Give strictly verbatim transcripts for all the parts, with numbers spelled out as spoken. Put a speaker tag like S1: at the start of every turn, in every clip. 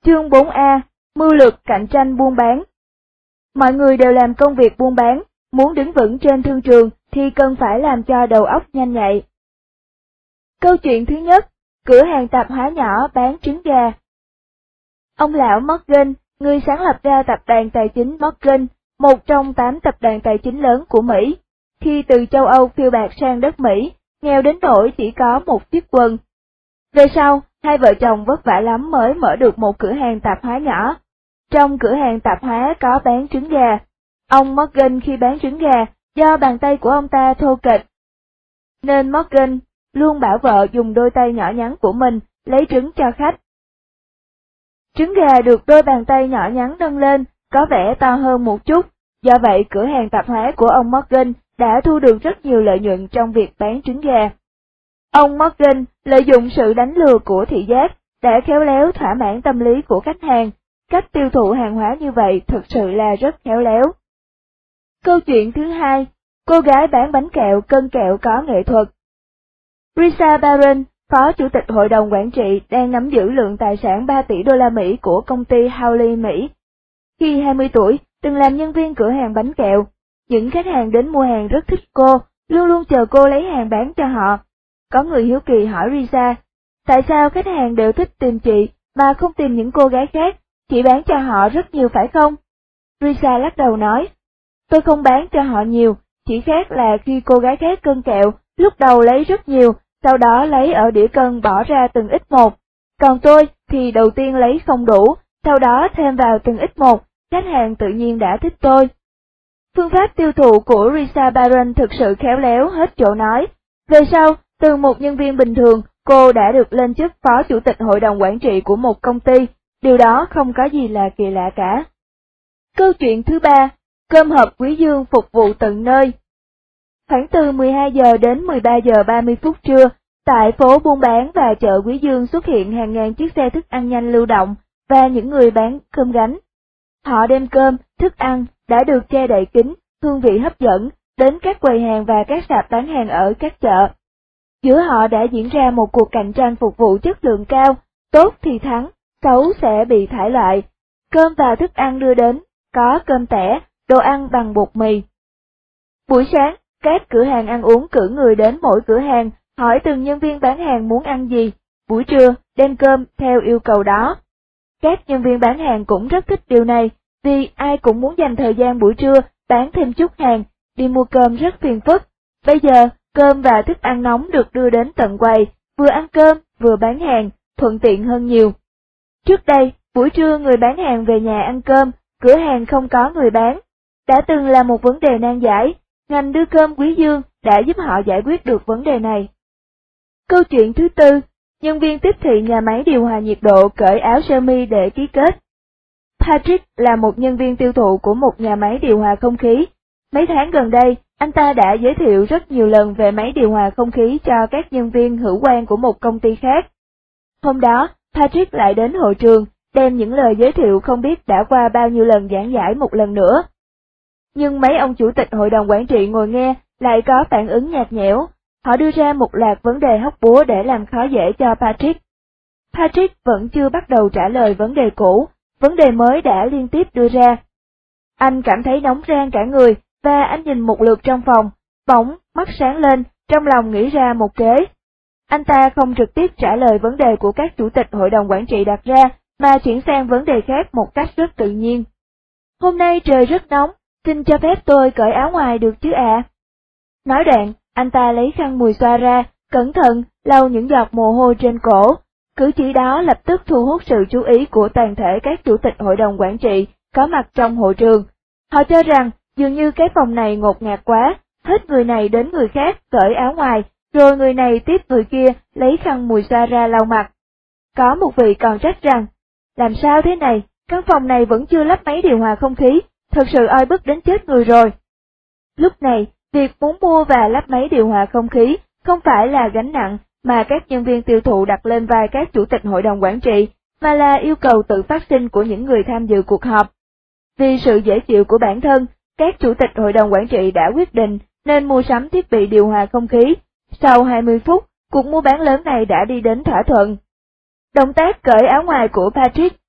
S1: Chương bốn A, mưu lược cạnh tranh buôn bán. Mọi người đều làm công việc buôn bán, muốn đứng vững trên thương trường thì cần phải làm cho đầu óc nhanh nhạy. Câu chuyện thứ nhất, cửa hàng tạp hóa nhỏ bán trứng gà. Ông lão Morgan, người sáng lập ra tập đoàn tài chính Morgan, một trong tám tập đoàn tài chính lớn của Mỹ, khi từ châu Âu phiêu bạt sang đất Mỹ, nghèo đến nỗi chỉ có một chiếc quần. Về sau, hai vợ chồng vất vả lắm mới mở được một cửa hàng tạp hóa nhỏ. Trong cửa hàng tạp hóa có bán trứng gà. Ông Morgan khi bán trứng gà, do bàn tay của ông ta thô kệch, nên Morgan luôn bảo vợ dùng đôi tay nhỏ nhắn của mình lấy trứng cho khách. Trứng gà được đôi bàn tay nhỏ nhắn nâng lên, có vẻ to hơn một chút, do vậy cửa hàng tạp hóa của ông Morgan đã thu được rất nhiều lợi nhuận trong việc bán trứng gà. Ông Morgan lợi dụng sự đánh lừa của thị giác, đã khéo léo thỏa mãn tâm lý của khách hàng. Cách tiêu thụ hàng hóa như vậy thực sự là rất khéo léo. Câu chuyện thứ hai, cô gái bán bánh kẹo cân kẹo có nghệ thuật. Risa Barron, phó chủ tịch hội đồng quản trị, đang nắm giữ lượng tài sản ba tỷ đô la Mỹ của công ty Hawley Mỹ. Khi hai mươi tuổi, từng làm nhân viên cửa hàng bánh kẹo. Những khách hàng đến mua hàng rất thích cô, luôn luôn chờ cô lấy hàng bán cho họ. Có người hiếu kỳ hỏi Risa, tại sao khách hàng đều thích tìm chị mà không tìm những cô gái khác, chị bán cho họ rất nhiều phải không? Risa lắc đầu nói, tôi không bán cho họ nhiều, chỉ khác là khi cô gái khác cân kẹo, lúc đầu lấy rất nhiều, sau đó lấy ở đĩa cân bỏ ra từng ít một. Còn tôi thì đầu tiên lấy không đủ, sau đó thêm vào từng ít một, khách hàng tự nhiên đã thích tôi. Phương pháp tiêu thụ của Risa Barron thực sự khéo léo hết chỗ nói. Về sau, từ một nhân viên bình thường, cô đã được lên chức phó chủ tịch hội đồng quản trị của một công ty, điều đó không có gì là kỳ lạ cả. Câu chuyện thứ ba, cơm hộp Quý Dương phục vụ tận nơi. Khoảng từ mười hai giờ đến mười ba giờ ba mươi phút trưa, tại phố buôn bán và chợ Quý Dương xuất hiện hàng ngàn chiếc xe thức ăn nhanh lưu động và những người bán cơm gánh. Họ đem cơm, thức ăn đã được che đậy kín, hương vị hấp dẫn, đến các quầy hàng và các sạp bán hàng ở các chợ. Giữa họ đã diễn ra một cuộc cạnh tranh phục vụ chất lượng cao, tốt thì thắng, xấu sẽ bị thải loại. Cơm và thức ăn đưa đến, có cơm tẻ, đồ ăn bằng bột mì. Buổi sáng, các cửa hàng ăn uống cử người đến mỗi cửa hàng, hỏi từng nhân viên bán hàng muốn ăn gì, buổi trưa, đem cơm theo yêu cầu đó. Các nhân viên bán hàng cũng rất thích điều này, vì ai cũng muốn dành thời gian buổi trưa bán thêm chút hàng, đi mua cơm rất phiền phức. Bây giờ, cơm và thức ăn nóng được đưa đến tận quầy, vừa ăn cơm, vừa bán hàng, thuận tiện hơn nhiều. Trước đây, buổi trưa người bán hàng về nhà ăn cơm, cửa hàng không có người bán. Đã từng là một vấn đề nan giải, ngành đưa cơm Quý Dương đã giúp họ giải quyết được vấn đề này. Câu chuyện thứ tư, nhân viên tiếp thị nhà máy điều hòa nhiệt độ cởi áo sơ mi để ký kết. Patrick là một nhân viên tiêu thụ của một nhà máy điều hòa không khí. Mấy tháng gần đây, anh ta đã giới thiệu rất nhiều lần về máy điều hòa không khí cho các nhân viên hữu quan của một công ty khác. Hôm đó, Patrick lại đến hội trường, đem những lời giới thiệu không biết đã qua bao nhiêu lần giảng giải một lần nữa. Nhưng mấy ông chủ tịch hội đồng quản trị ngồi nghe lại có phản ứng nhạt nhẽo, họ đưa ra một loạt vấn đề hóc búa để làm khó dễ cho Patrick. Patrick vẫn chưa bắt đầu trả lời vấn đề cũ, vấn đề mới đã liên tiếp đưa ra. Anh cảm thấy nóng rang cả người, và anh nhìn một lượt trong phòng, bỗng mắt sáng lên, trong lòng nghĩ ra một kế. Anh ta không trực tiếp trả lời vấn đề của các chủ tịch hội đồng quản trị đặt ra, mà chuyển sang vấn đề khác một cách rất tự nhiên. Hôm nay trời rất nóng, xin cho phép tôi cởi áo ngoài được chứ ạ? À? Nói đoạn, anh ta lấy khăn mùi xoa ra, cẩn thận, lau những giọt mồ hôi trên cổ. Cử chỉ đó lập tức thu hút sự chú ý của toàn thể các chủ tịch hội đồng quản trị có mặt trong hội trường. Họ cho rằng, dường như cái phòng này ngột ngạt quá, hết người này đến người khác cởi áo ngoài, rồi người này tiếp người kia lấy khăn mùi xoa ra lau mặt. Có một vị còn trách rằng, làm sao thế này, căn phòng này vẫn chưa lắp máy điều hòa không khí, thật sự oi bức đến chết người rồi. Lúc này, việc muốn mua và lắp máy điều hòa không khí không phải là gánh nặng mà các nhân viên tiêu thụ đặt lên vai các chủ tịch hội đồng quản trị, mà là yêu cầu tự phát sinh của những người tham dự cuộc họp. Vì sự dễ chịu của bản thân, các chủ tịch hội đồng quản trị đã quyết định nên mua sắm thiết bị điều hòa không khí. Sau hai mươi phút, cuộc mua bán lớn này đã đi đến thỏa thuận. Động tác cởi áo ngoài của Patrick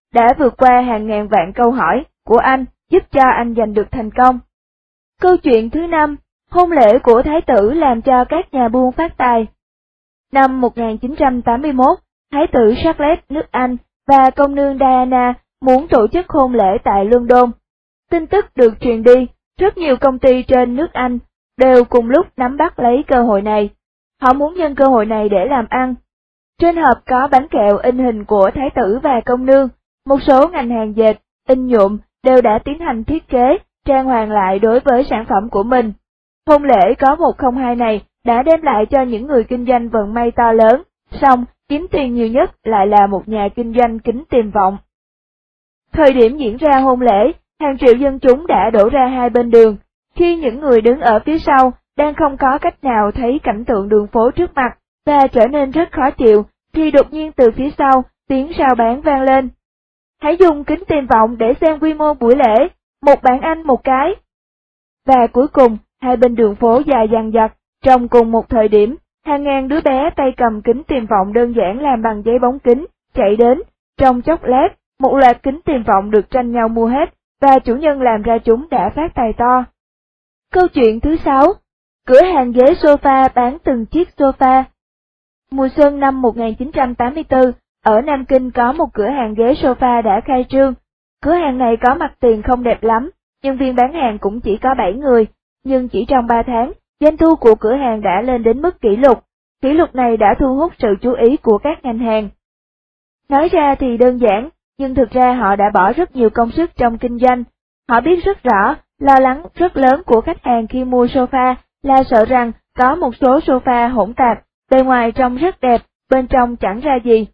S1: đã vượt qua hàng ngàn vạn câu hỏi của anh, giúp cho anh giành được thành công. Câu chuyện thứ năm, hôn lễ của thái tử làm cho các nhà buôn phát tài. Năm một nghìn chín trăm tám mươi mốt, thái tử Charles nước Anh và công nương Diana muốn tổ chức hôn lễ tại London. Tin tức được truyền đi, rất nhiều công ty trên nước Anh đều cùng lúc nắm bắt lấy cơ hội này. Họ muốn nhân cơ hội này để làm ăn. Trên hộp có bánh kẹo in hình của thái tử và công nương, một số ngành hàng dệt, in nhuộm đều đã tiến hành thiết kế, trang hoàng lại đối với sản phẩm của mình. Hôn lễ có một không hai này đã đem lại cho những người kinh doanh vận may to lớn, song kiếm tiền nhiều nhất lại là một nhà kinh doanh kính tiền vọng. Thời điểm diễn ra hôn lễ, hàng triệu dân chúng đã đổ ra hai bên đường. Khi những người đứng ở phía sau đang không có cách nào thấy cảnh tượng đường phố trước mặt và trở nên rất khó chịu, thì đột nhiên từ phía sau tiếng rao bán vang lên. Hãy dùng kính tiền vọng để xem quy mô buổi lễ, một bảng Anh một cái. Và cuối cùng, hai bên đường phố dài dằng dặc, trong cùng một thời điểm, hàng ngàn đứa bé tay cầm kính tiền vọng đơn giản làm bằng giấy bóng kính, chạy đến. Trong chốc lát, một loạt kính tiền vọng được tranh nhau mua hết, và chủ nhân làm ra chúng đã phát tài to. Câu chuyện thứ sáu, cửa hàng ghế sofa bán từng chiếc sofa. Mùa xuân năm một nghìn chín trăm tám mươi tư, ở Nam Kinh có một cửa hàng ghế sofa đã khai trương. Cửa hàng này có mặt tiền không đẹp lắm, nhân viên bán hàng cũng chỉ có bảy người, nhưng chỉ trong ba tháng, doanh thu của cửa hàng đã lên đến mức kỷ lục. Kỷ lục này đã thu hút sự chú ý của các ngành hàng. Nói ra thì đơn giản, nhưng thực ra họ đã bỏ rất nhiều công sức trong kinh doanh. Họ biết rất rõ, lo lắng rất lớn của khách hàng khi mua sofa là sợ rằng có một số sofa hỗn tạp, bề ngoài trông rất đẹp, bên trong chẳng ra gì.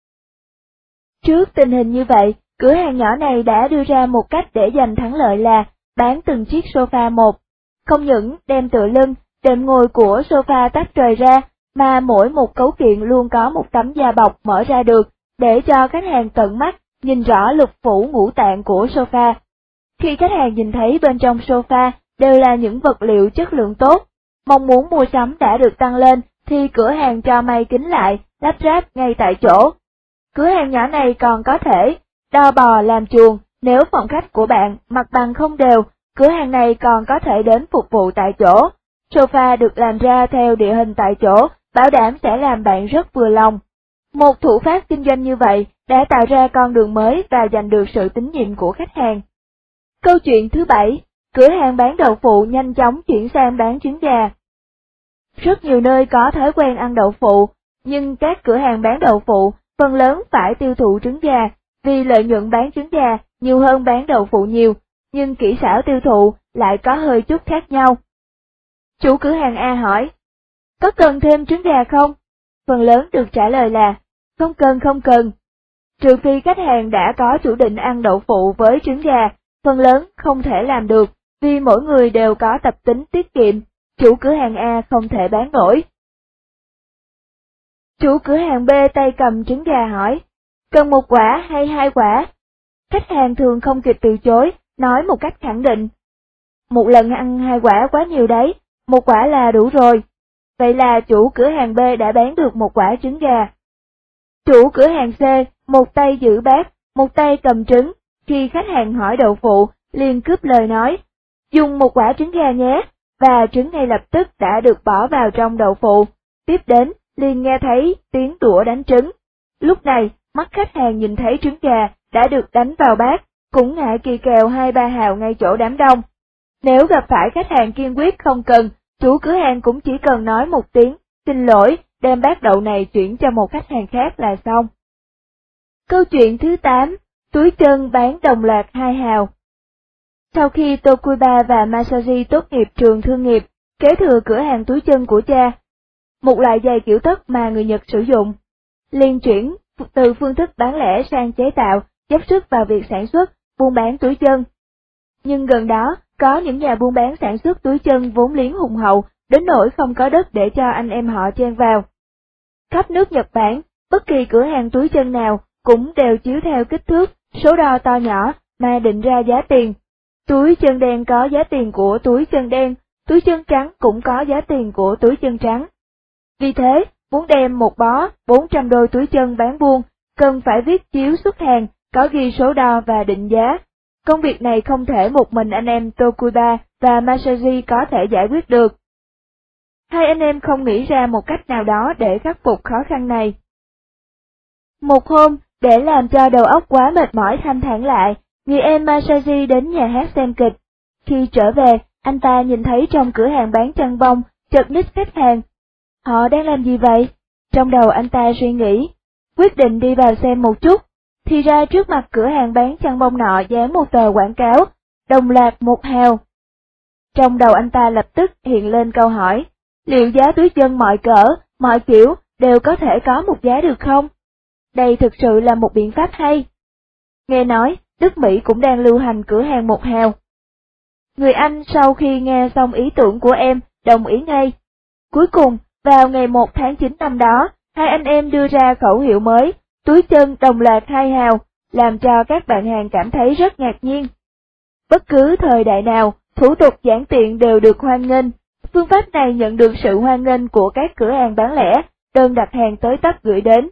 S1: Trước tình hình như vậy, cửa hàng nhỏ này đã đưa ra một cách để giành thắng lợi là bán từng chiếc sofa một. Không những đem tựa lưng, đệm ngồi của sofa tách rời ra, mà mỗi một cấu kiện luôn có một tấm da bọc mở ra được, để cho khách hàng tận mắt nhìn rõ lục phủ ngũ tạng của sofa. Khi khách hàng nhìn thấy bên trong sofa đều là những vật liệu chất lượng tốt, mong muốn mua sắm đã được tăng lên, thì cửa hàng cho may kính lại, lắp ráp ngay tại chỗ. Cửa hàng nhỏ này còn có thể đo bò làm chuồng, nếu phòng khách của bạn mặt bằng không đều, cửa hàng này còn có thể đến phục vụ tại chỗ. Sofa được làm ra theo địa hình tại chỗ, bảo đảm sẽ làm bạn rất vừa lòng. Một thủ pháp kinh doanh như vậy đã tạo ra con đường mới và giành được sự tín nhiệm của khách hàng. Câu chuyện thứ bảy, cửa hàng bán đậu phụ nhanh chóng chuyển sang bán trứng gà. Rất nhiều nơi có thói quen ăn đậu phụ, nhưng các cửa hàng bán đậu phụ phần lớn phải tiêu thụ trứng gà, vì lợi nhuận bán trứng gà nhiều hơn bán đậu phụ nhiều, nhưng kỹ xảo tiêu thụ lại có hơi chút khác nhau. Chủ cửa hàng A hỏi, có cần thêm trứng gà không? Phần lớn được trả lời là, không cần không cần. Trừ phi khách hàng đã có chủ định ăn đậu phụ với trứng gà, phần lớn không thể làm được, vì mỗi người đều có tập tính tiết kiệm, chủ cửa hàng A không thể bán nổi. Chủ cửa hàng B tay cầm trứng gà hỏi, cần một quả hay hai quả? Khách hàng thường không kịp từ chối, nói một cách khẳng định. Một lần ăn hai quả quá nhiều đấy, một quả là đủ rồi. Vậy là chủ cửa hàng B đã bán được một quả trứng gà. Chủ cửa hàng C, một tay giữ bát, một tay cầm trứng, khi khách hàng hỏi đậu phụ, liền cướp lời nói, dùng một quả trứng gà nhé, và trứng ngay lập tức đã được bỏ vào trong đậu phụ. Tiếp đến, liền nghe thấy tiếng đũa đánh trứng. Lúc này, mắt khách hàng nhìn thấy trứng gà đã được đánh vào bát, cũng ngại kỳ kèo hai ba hào ngay chỗ đám đông. Nếu gặp phải khách hàng kiên quyết không cần, chủ cửa hàng cũng chỉ cần nói một tiếng, xin lỗi, đem bát đậu này chuyển cho một khách hàng khác là xong. Câu chuyện thứ tám, túi chân bán đồng loạt hai hào. Sau khi Tokuba và Masaji tốt nghiệp trường thương nghiệp, kế thừa cửa hàng túi chân của cha, một loại giày kiểu tất mà người Nhật sử dụng, liền chuyển từ phương thức bán lẻ sang chế tạo, dốc sức vào việc sản xuất, buôn bán túi chân. Nhưng gần đó, có những nhà buôn bán sản xuất túi chân vốn liếng hùng hậu, đến nỗi không có đất để cho anh em họ chen vào. Khắp nước Nhật Bản, bất kỳ cửa hàng túi chân nào cũng đều chiếu theo kích thước, số đo to nhỏ mà định ra giá tiền. Túi chân đen có giá tiền của túi chân đen, túi chân trắng cũng có giá tiền của túi chân trắng. Vì thế, muốn đem một bó bốn trăm đôi túi chân bán buôn, cần phải viết chiếu xuất hàng có ghi số đo và định giá. Công việc này không thể một mình anh em Tokuda và Masaji có thể giải quyết được. Hai anh em không nghĩ ra một cách nào đó để khắc phục khó khăn này. Một hôm, để làm cho đầu óc quá mệt mỏi thanh thản lại, người em Masaji đến nhà hát xem kịch. Khi trở về, anh ta nhìn thấy trong cửa hàng bán chăn bông, chật ních khách hàng. Họ đang làm gì vậy? Trong đầu anh ta suy nghĩ, quyết định đi vào xem một chút. Thì ra trước mặt cửa hàng bán chăn bông nọ dán một tờ quảng cáo, đồng loạt một hào. Trong đầu anh ta lập tức hiện lên câu hỏi, liệu giá túi chân mọi cỡ, mọi kiểu đều có thể có một giá được không? Đây thực sự là một biện pháp hay. Nghe nói, nước Mỹ cũng đang lưu hành cửa hàng một hào. Người Anh sau khi nghe xong ý tưởng của em, đồng ý ngay. Cuối cùng, vào ngày một tháng chín năm đó, hai anh em đưa ra khẩu hiệu mới, túi chân đồng loạt hai hào, làm cho các bạn hàng cảm thấy rất ngạc nhiên. Bất cứ thời đại nào, thủ tục giản tiện đều được hoan nghênh. Phương pháp này nhận được sự hoan nghênh của các cửa hàng bán lẻ, đơn đặt hàng tới tấp gửi đến.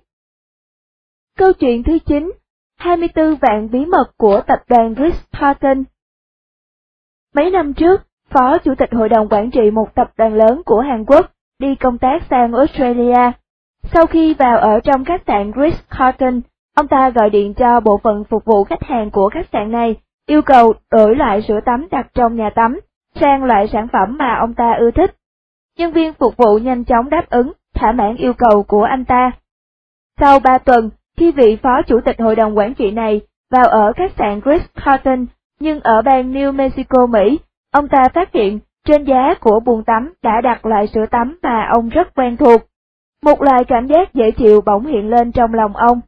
S1: Câu chuyện thứ chín, hai mươi tư vạn bí mật của tập đoàn Ritz-Carlton. Mấy năm trước, Phó Chủ tịch Hội đồng Quản trị một tập đoàn lớn của Hàn Quốc đi công tác sang Australia. Sau khi vào ở trong khách sạn Ritz-Carlton, ông ta gọi điện cho bộ phận phục vụ khách hàng của khách sạn này, yêu cầu đổi loại sữa tắm đặt trong nhà tắm sang loại sản phẩm mà ông ta ưa thích. Nhân viên phục vụ nhanh chóng đáp ứng, thỏa mãn yêu cầu của anh ta. Sau ba tuần, khi vị Phó Chủ tịch Hội đồng Quản trị này vào ở khách sạn Ritz-Carlton, nhưng ở bang New Mexico, Mỹ, ông ta phát hiện trên giá của bồn tắm đã đặt loại sữa tắm mà ông rất quen thuộc. Một loại cảm giác dễ chịu bỗng hiện lên trong lòng ông.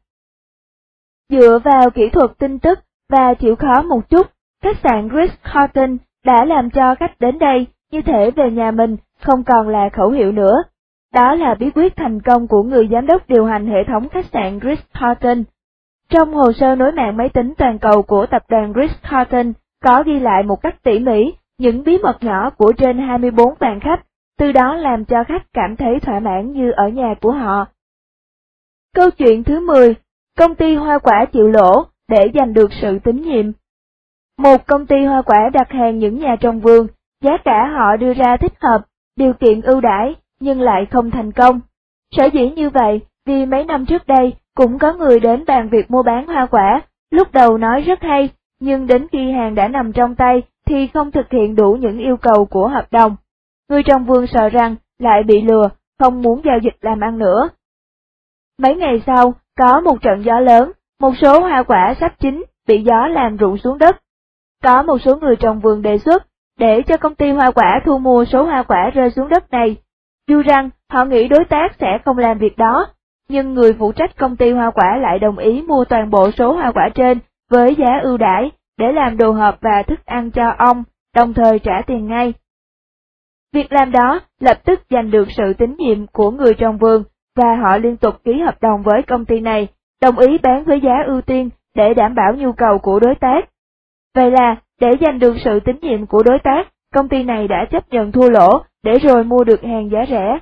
S1: Dựa vào kỹ thuật tin tức và chịu khó một chút, khách sạn Ritz-Carlton đã làm cho khách đến đây như thể về nhà mình, không còn là khẩu hiệu nữa. Đó là bí quyết thành công của người giám đốc điều hành hệ thống khách sạn Ritz-Carlton. Trong hồ sơ nối mạng máy tính toàn cầu của tập đoàn Ritz-Carlton có ghi lại một cách tỉ mỉ những bí mật nhỏ của trên hai mươi bốn vạn khách, từ đó làm cho khách cảm thấy thỏa mãn như ở nhà của họ. Câu chuyện thứ mười, công ty hoa quả chịu lỗ để giành được sự tín nhiệm. Một công ty hoa quả đặt hàng những nhà trồng vườn, giá cả họ đưa ra thích hợp, điều kiện ưu đãi, nhưng lại không thành công. Sở dĩ như vậy, vì mấy năm trước đây cũng có người đến bàn việc mua bán hoa quả, lúc đầu nói rất hay, nhưng đến khi hàng đã nằm trong tay thì không thực hiện đủ những yêu cầu của hợp đồng. Người trồng vườn sợ rằng lại bị lừa, không muốn giao dịch làm ăn nữa. Mấy ngày sau, có một trận gió lớn, một số hoa quả sắp chín bị gió làm rụng xuống đất. Có một số người trồng vườn đề xuất để cho công ty hoa quả thu mua số hoa quả rơi xuống đất này. Dù rằng họ nghĩ đối tác sẽ không làm việc đó, nhưng người phụ trách công ty hoa quả lại đồng ý mua toàn bộ số hoa quả trên với giá ưu đãi để làm đồ hộp và thức ăn cho ông, đồng thời trả tiền ngay. Việc làm đó lập tức giành được sự tín nhiệm của người trồng vườn, và họ liên tục ký hợp đồng với công ty này, đồng ý bán với giá ưu tiên để đảm bảo nhu cầu của đối tác. Vậy là, để giành được sự tín nhiệm của đối tác, công ty này đã chấp nhận thua lỗ để rồi mua được hàng giá rẻ.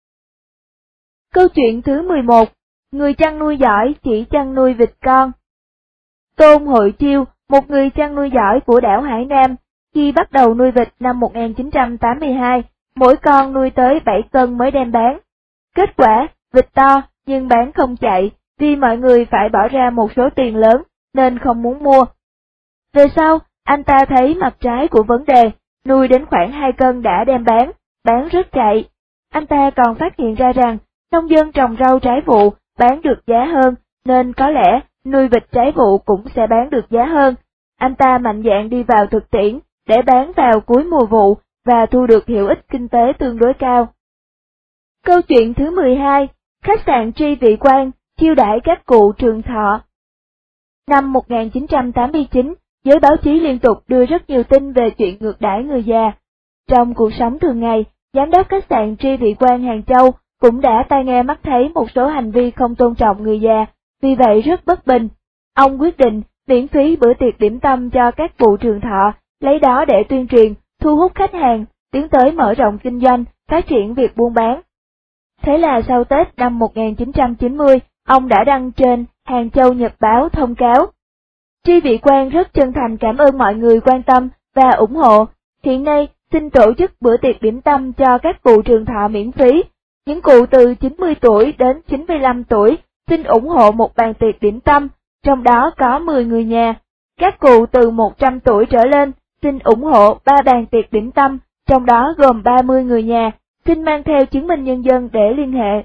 S1: Câu chuyện thứ mười một, người chăn nuôi giỏi chỉ chăn nuôi vịt con. Tôn Hội Chiêu, một người chăn nuôi giỏi của đảo Hải Nam, khi bắt đầu nuôi vịt năm một nghìn chín trăm tám mươi hai, mỗi con nuôi tới bảy cân mới đem bán. Kết quả, vịt to nhưng bán không chạy, vì mọi người phải bỏ ra một số tiền lớn, nên không muốn mua. Về sau, anh ta thấy mặt trái của vấn đề, nuôi đến khoảng hai cân đã đem bán, bán rất chạy. Anh ta còn phát hiện ra rằng, nông dân trồng rau trái vụ bán được giá hơn, nên có lẽ nuôi vịt trái vụ cũng sẽ bán được giá hơn. Anh ta mạnh dạn đi vào thực tiễn, để bán vào cuối mùa vụ, và thu được hiệu ích kinh tế tương đối cao. Câu chuyện thứ mười hai, khách sạn Tri Vị Quang, chiêu đãi các cụ trường thọ. Năm một nghìn chín trăm tám mươi chín, giới báo chí liên tục đưa rất nhiều tin về chuyện ngược đãi người già. Trong cuộc sống thường ngày, giám đốc khách sạn Tri Vị Quang Hàng Châu cũng đã tai nghe mắt thấy một số hành vi không tôn trọng người già, vì vậy rất bất bình. Ông quyết định miễn phí bữa tiệc điểm tâm cho các cụ trường thọ, lấy đó để tuyên truyền, thu hút khách hàng, tiến tới mở rộng kinh doanh, phát triển việc buôn bán. Thế là sau Tết năm một nghìn chín trăm chín mươi, ông đã đăng trên Hàng Châu Nhật Báo thông cáo, Tri Vị Quang rất chân thành cảm ơn mọi người quan tâm và ủng hộ. Hiện nay, xin tổ chức bữa tiệc điểm tâm cho các cụ trường thọ miễn phí. Những cụ từ chín mươi tuổi đến chín mươi lăm tuổi xin ủng hộ một bàn tiệc điểm tâm, trong đó có mười người nhà. Các cụ từ một trăm tuổi trở lên xin ủng hộ ba bàn tiệc điểm tâm, trong đó gồm ba mươi người nhà. Xin mang theo chứng minh nhân dân để liên hệ.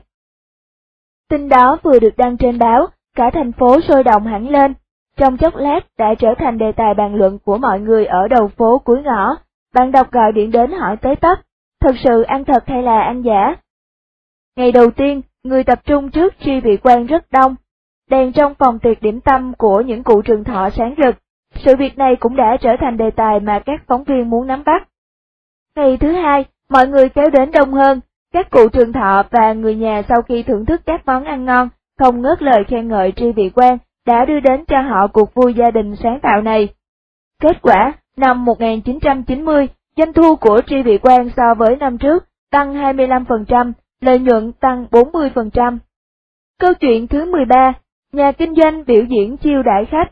S1: Tin đó vừa được đăng trên báo, cả thành phố sôi động hẳn lên. Trong chốc lát đã trở thành đề tài bàn luận của mọi người ở đầu phố cuối ngõ. Bạn đọc gọi điện đến hỏi tới tấp, thật sự ăn thật hay là ăn giả? Ngày đầu tiên, người tập trung trước Tri Vị Quang rất đông. Đèn trong phòng tiệc điểm tâm của những cụ trường thọ sáng rực. Sự việc này cũng đã trở thành đề tài mà các phóng viên muốn nắm bắt. Ngày thứ hai, mọi người kéo đến đông hơn. Các cụ trường thọ và người nhà sau khi thưởng thức các món ăn ngon, không ngớt lời khen ngợi Tri Vị Quang đã đưa đến cho họ cuộc vui gia đình sáng tạo này. Kết quả, năm một nghìn chín trăm chín mươi, doanh thu của Tri Vị Quang so với năm trước tăng hai mươi lăm phần trăm, lợi nhuận tăng bốn mươi phần trăm. Câu chuyện thứ mười ba, nhà kinh doanh biểu diễn chiêu đãi khách.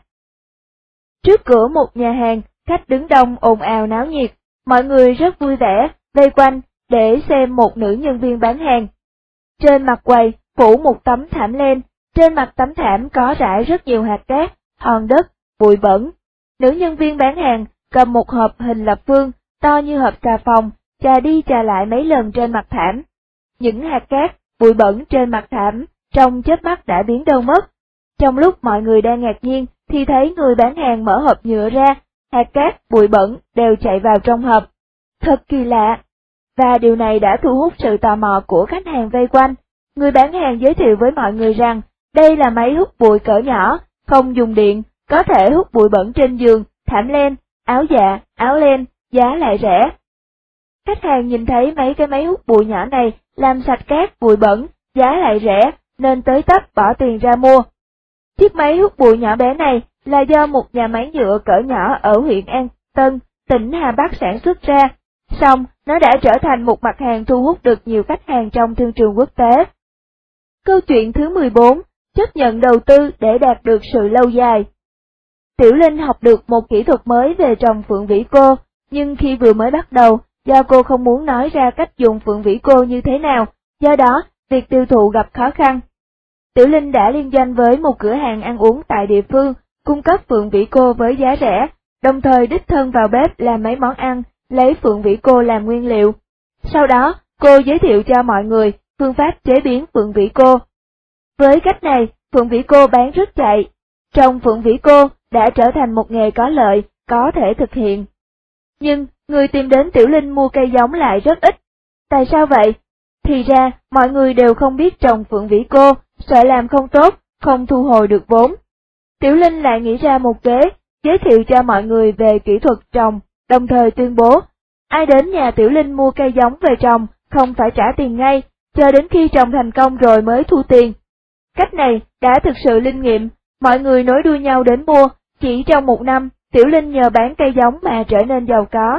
S1: Trước cửa một nhà hàng, khách đứng đông ồn ào náo nhiệt, mọi người rất vui vẻ, vây quanh, để xem một nữ nhân viên bán hàng. Trên mặt quầy, phủ một tấm thảm len, trên mặt tấm thảm có rải rất nhiều hạt cát, hòn đất, bụi bẩn. Nữ nhân viên bán hàng cầm một hộp hình lập phương, to như hộp xà phòng, chà đi chà lại mấy lần trên mặt thảm. Những hạt cát, bụi bẩn trên mặt thảm, trong chớp mắt đã biến đâu mất. Trong lúc mọi người đang ngạc nhiên, thì thấy người bán hàng mở hộp nhựa ra, hạt cát, bụi bẩn đều chạy vào trong hộp. Thật kỳ lạ! Và điều này đã thu hút sự tò mò của khách hàng vây quanh. Người bán hàng giới thiệu với mọi người rằng, đây là máy hút bụi cỡ nhỏ, không dùng điện, có thể hút bụi bẩn trên giường, thảm len, áo dạ, áo len, giá lại rẻ. Khách hàng nhìn thấy mấy cái máy hút bụi nhỏ này làm sạch cát bụi bẩn, giá lại rẻ, nên tới tấp bỏ tiền ra mua. Chiếc máy hút bụi nhỏ bé này là do một nhà máy nhựa cỡ nhỏ ở huyện An Tân, tỉnh Hà Bắc sản xuất ra, song nó đã trở thành một mặt hàng thu hút được nhiều khách hàng trong thương trường quốc tế. Câu chuyện thứ mười bốn, chấp nhận đầu tư để đạt được sự lâu dài. Tiểu Linh học được một kỹ thuật mới về trồng phượng vĩ cô, nhưng khi vừa mới bắt đầu, do cô không muốn nói ra cách dùng phượng vĩ cô như thế nào, do đó, việc tiêu thụ gặp khó khăn. Tiểu Linh đã liên doanh với một cửa hàng ăn uống tại địa phương, cung cấp phượng vĩ cô với giá rẻ, đồng thời đích thân vào bếp làm mấy món ăn, lấy phượng vĩ cô làm nguyên liệu. Sau đó, cô giới thiệu cho mọi người phương pháp chế biến phượng vĩ cô. Với cách này, phượng vĩ cô bán rất chạy. Trồng phượng vĩ cô đã trở thành một nghề có lợi, có thể thực hiện. Nhưng, người tìm đến Tiểu Linh mua cây giống lại rất ít. Tại sao vậy? Thì ra, mọi người đều không biết trồng phượng vĩ cô, sợ làm không tốt, không thu hồi được vốn. Tiểu Linh lại nghĩ ra một kế, giới thiệu cho mọi người về kỹ thuật trồng, đồng thời tuyên bố, ai đến nhà Tiểu Linh mua cây giống về trồng, không phải trả tiền ngay, chờ đến khi trồng thành công rồi mới thu tiền. Cách này đã thực sự linh nghiệm, mọi người nối đuôi nhau đến mua, chỉ trong một năm, Tiểu Linh nhờ bán cây giống mà trở nên giàu có.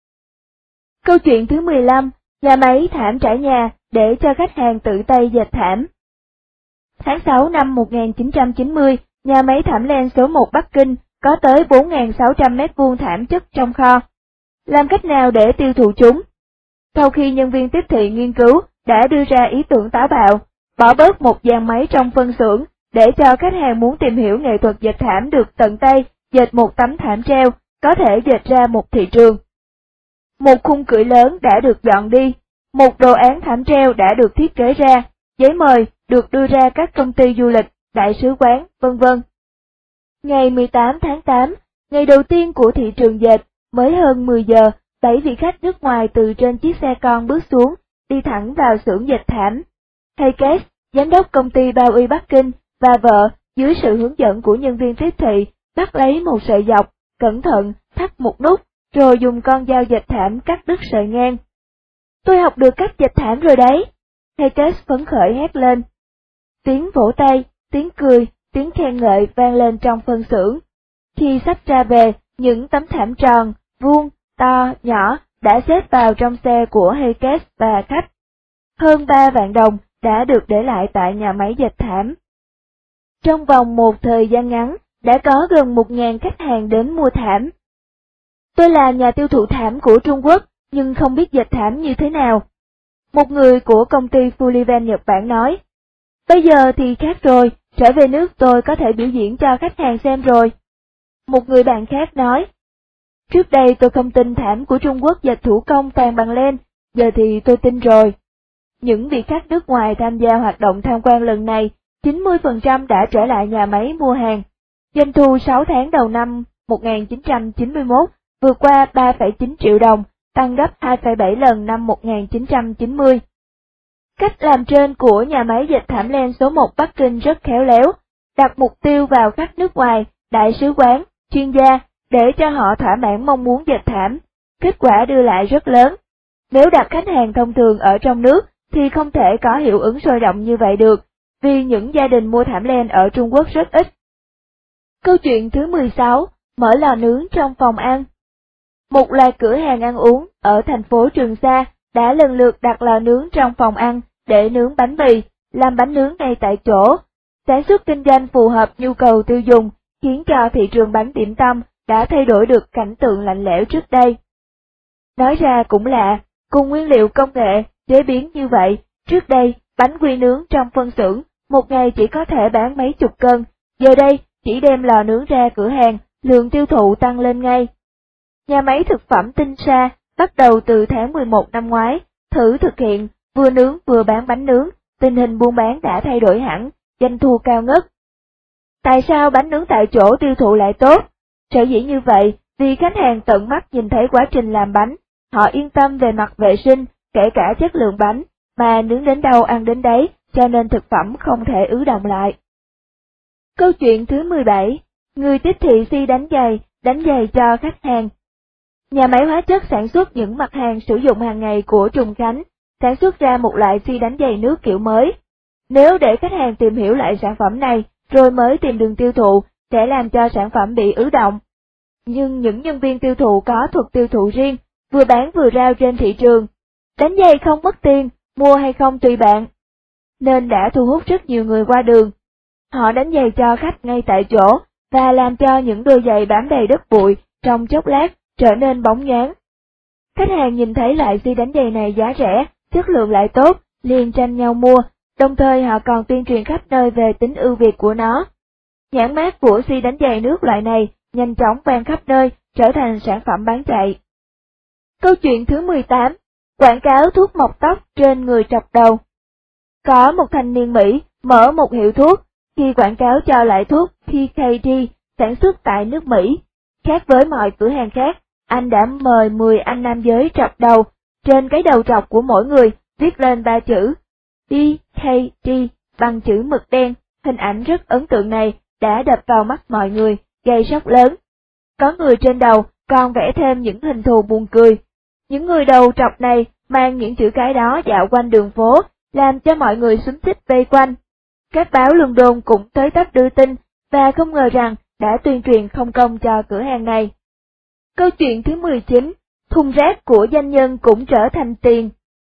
S1: Câu chuyện thứ mười lăm, nhà máy thảm trải nhà, để cho khách hàng tự tay dệt thảm. Tháng sáu năm một nghìn chín trăm chín mươi, nhà máy thảm len số một Bắc Kinh có tới bốn nghìn sáu trăm mét vuông thảm chất trong kho. Làm cách nào để tiêu thụ chúng? Sau khi nhân viên tiếp thị nghiên cứu, đã đưa ra ý tưởng táo bạo, bỏ bớt một dàn máy trong phân xưởng, để cho khách hàng muốn tìm hiểu nghệ thuật dệt thảm được tận tay, dệt một tấm thảm treo, có thể dệt ra một thị trường. Một khung cửi lớn đã được dọn đi, một đồ án thảm treo đã được thiết kế ra, giấy mời được đưa ra các công ty du lịch, đại sứ quán, vân vân. Ngày mười tám tháng tám, ngày đầu tiên của thị trường dệt, mới hơn mười giờ, bảy vị khách nước ngoài từ trên chiếc xe con bước xuống, đi thẳng vào xưởng dệt thảm. Heikes, giám đốc công ty bao y Bắc Kinh, và vợ, dưới sự hướng dẫn của nhân viên tiếp thị, bắt lấy một sợi dọc, cẩn thận, thắt một nút, rồi dùng con dao dệt thảm cắt đứt sợi ngang. Tôi học được cách dệt thảm rồi đấy! Heikes phấn khởi hét lên. Tiếng vỗ tay, tiếng cười, tiếng khen ngợi vang lên trong phân xưởng. Khi xách ra về, những tấm thảm tròn, vuông, to, nhỏ, đã xếp vào trong xe của Heikes và khách. Hơn ba vạn đồng đã được để lại tại nhà máy dệt thảm. Trong vòng một thời gian ngắn, đã có gần một nghìn khách hàng đến mua thảm. Tôi là nhà tiêu thụ thảm của Trung Quốc, nhưng không biết dệt thảm như thế nào. Một người của công ty Fuliven Nhật Bản nói, bây giờ thì khác rồi, trở về nước tôi có thể biểu diễn cho khách hàng xem rồi. Một người bạn khác nói, trước đây tôi không tin thảm của Trung Quốc dệt thủ công toàn bằng len, giờ thì tôi tin rồi. Những vị khách nước ngoài tham gia hoạt động tham quan lần này, chín mươi phần trăm đã trở lại nhà máy mua hàng. Doanh thu sáu tháng đầu năm một nghìn chín trăm chín mươi mốt vượt qua ba phẩy chín triệu đồng, tăng gấp hai phẩy bảy lần năm một nghìn chín trăm chín mươi. Cách làm trên của nhà máy dệt thảm len số một Bắc Kinh rất khéo léo, đặt mục tiêu vào khách nước ngoài, đại sứ quán, chuyên gia, để cho họ thỏa mãn mong muốn dệt thảm. Kết quả đưa lại rất lớn. Nếu đặt khách hàng thông thường ở trong nước, thì không thể có hiệu ứng sôi động như vậy được, vì những gia đình mua thảm len ở Trung Quốc rất ít. Câu chuyện thứ mười sáu, mở lò nướng trong phòng ăn. Một loạt cửa hàng ăn uống ở thành phố Trường Sa đã lần lượt đặt lò nướng trong phòng ăn để nướng bánh mì, làm bánh nướng ngay tại chỗ. Sản xuất kinh doanh phù hợp nhu cầu tiêu dùng, khiến cho thị trường bánh điểm tâm đã thay đổi được cảnh tượng lạnh lẽo trước đây. Nói ra cũng lạ, cùng nguyên liệu công nghệ, chế biến như vậy, trước đây, bánh quy nướng trong phân xưởng, một ngày chỉ có thể bán mấy chục cân, giờ đây, chỉ đem lò nướng ra cửa hàng, lượng tiêu thụ tăng lên ngay. Nhà máy thực phẩm Tinh Sa, bắt đầu từ tháng mười một năm ngoái, thử thực hiện, vừa nướng vừa bán bánh nướng, tình hình buôn bán đã thay đổi hẳn, doanh thu cao ngất. Tại sao bánh nướng tại chỗ tiêu thụ lại tốt? Sở dĩ như vậy, vì khách hàng tận mắt nhìn thấy quá trình làm bánh, họ yên tâm về mặt vệ sinh, kể cả chất lượng bánh, mà nướng đến đâu ăn đến đấy, cho nên thực phẩm không thể ứ đọng lại. Câu chuyện thứ mười bảy, người tiếp thị si đánh giày, đánh giày cho khách hàng. Nhà máy hóa chất sản xuất những mặt hàng sử dụng hàng ngày của Trùng Khánh, sản xuất ra một loại si đánh giày nước kiểu mới. Nếu để khách hàng tìm hiểu lại sản phẩm này, rồi mới tìm đường tiêu thụ, sẽ làm cho sản phẩm bị ứ đọng. Nhưng những nhân viên tiêu thụ có thuật tiêu thụ riêng, vừa bán vừa rao trên thị trường. Đánh giày không mất tiền, mua hay không tùy bạn. Nên đã thu hút rất nhiều người qua đường. Họ đánh giày cho khách ngay tại chỗ, và làm cho những đôi giày bám đầy đất bụi, trong chốc lát, trở nên bóng nhoáng. Khách hàng nhìn thấy loại si đánh giày này giá rẻ, chất lượng lại tốt, liền tranh nhau mua, đồng thời họ còn tuyên truyền khắp nơi về tính ưu việt của nó. Nhãn mác của si đánh giày nước loại này nhanh chóng vang khắp nơi, trở thành sản phẩm bán chạy. Câu chuyện thứ mười tám, quảng cáo thuốc mọc tóc trên người trọc đầu. Có một thanh niên Mỹ mở một hiệu thuốc, khi quảng cáo cho loại thuốc P K D sản xuất tại nước Mỹ. Khác với mọi cửa hàng khác, anh đã mời mười anh nam giới trọc đầu, trên cái đầu trọc của mỗi người viết lên ba chữ P K D bằng chữ mực đen. Hình ảnh rất ấn tượng này đã đập vào mắt mọi người, gây sốc lớn. Có người trên đầu còn vẽ thêm những hình thù buồn cười. Những người đầu trọc này mang những chữ cái đó dạo quanh đường phố, làm cho mọi người xúm xít vây quanh. Các báo luân đôn cũng tới tấp đưa tin, và không ngờ rằng đã tuyên truyền không công cho cửa hàng này. Câu chuyện thứ mười chín, thùng rác của doanh nhân cũng trở thành tiền.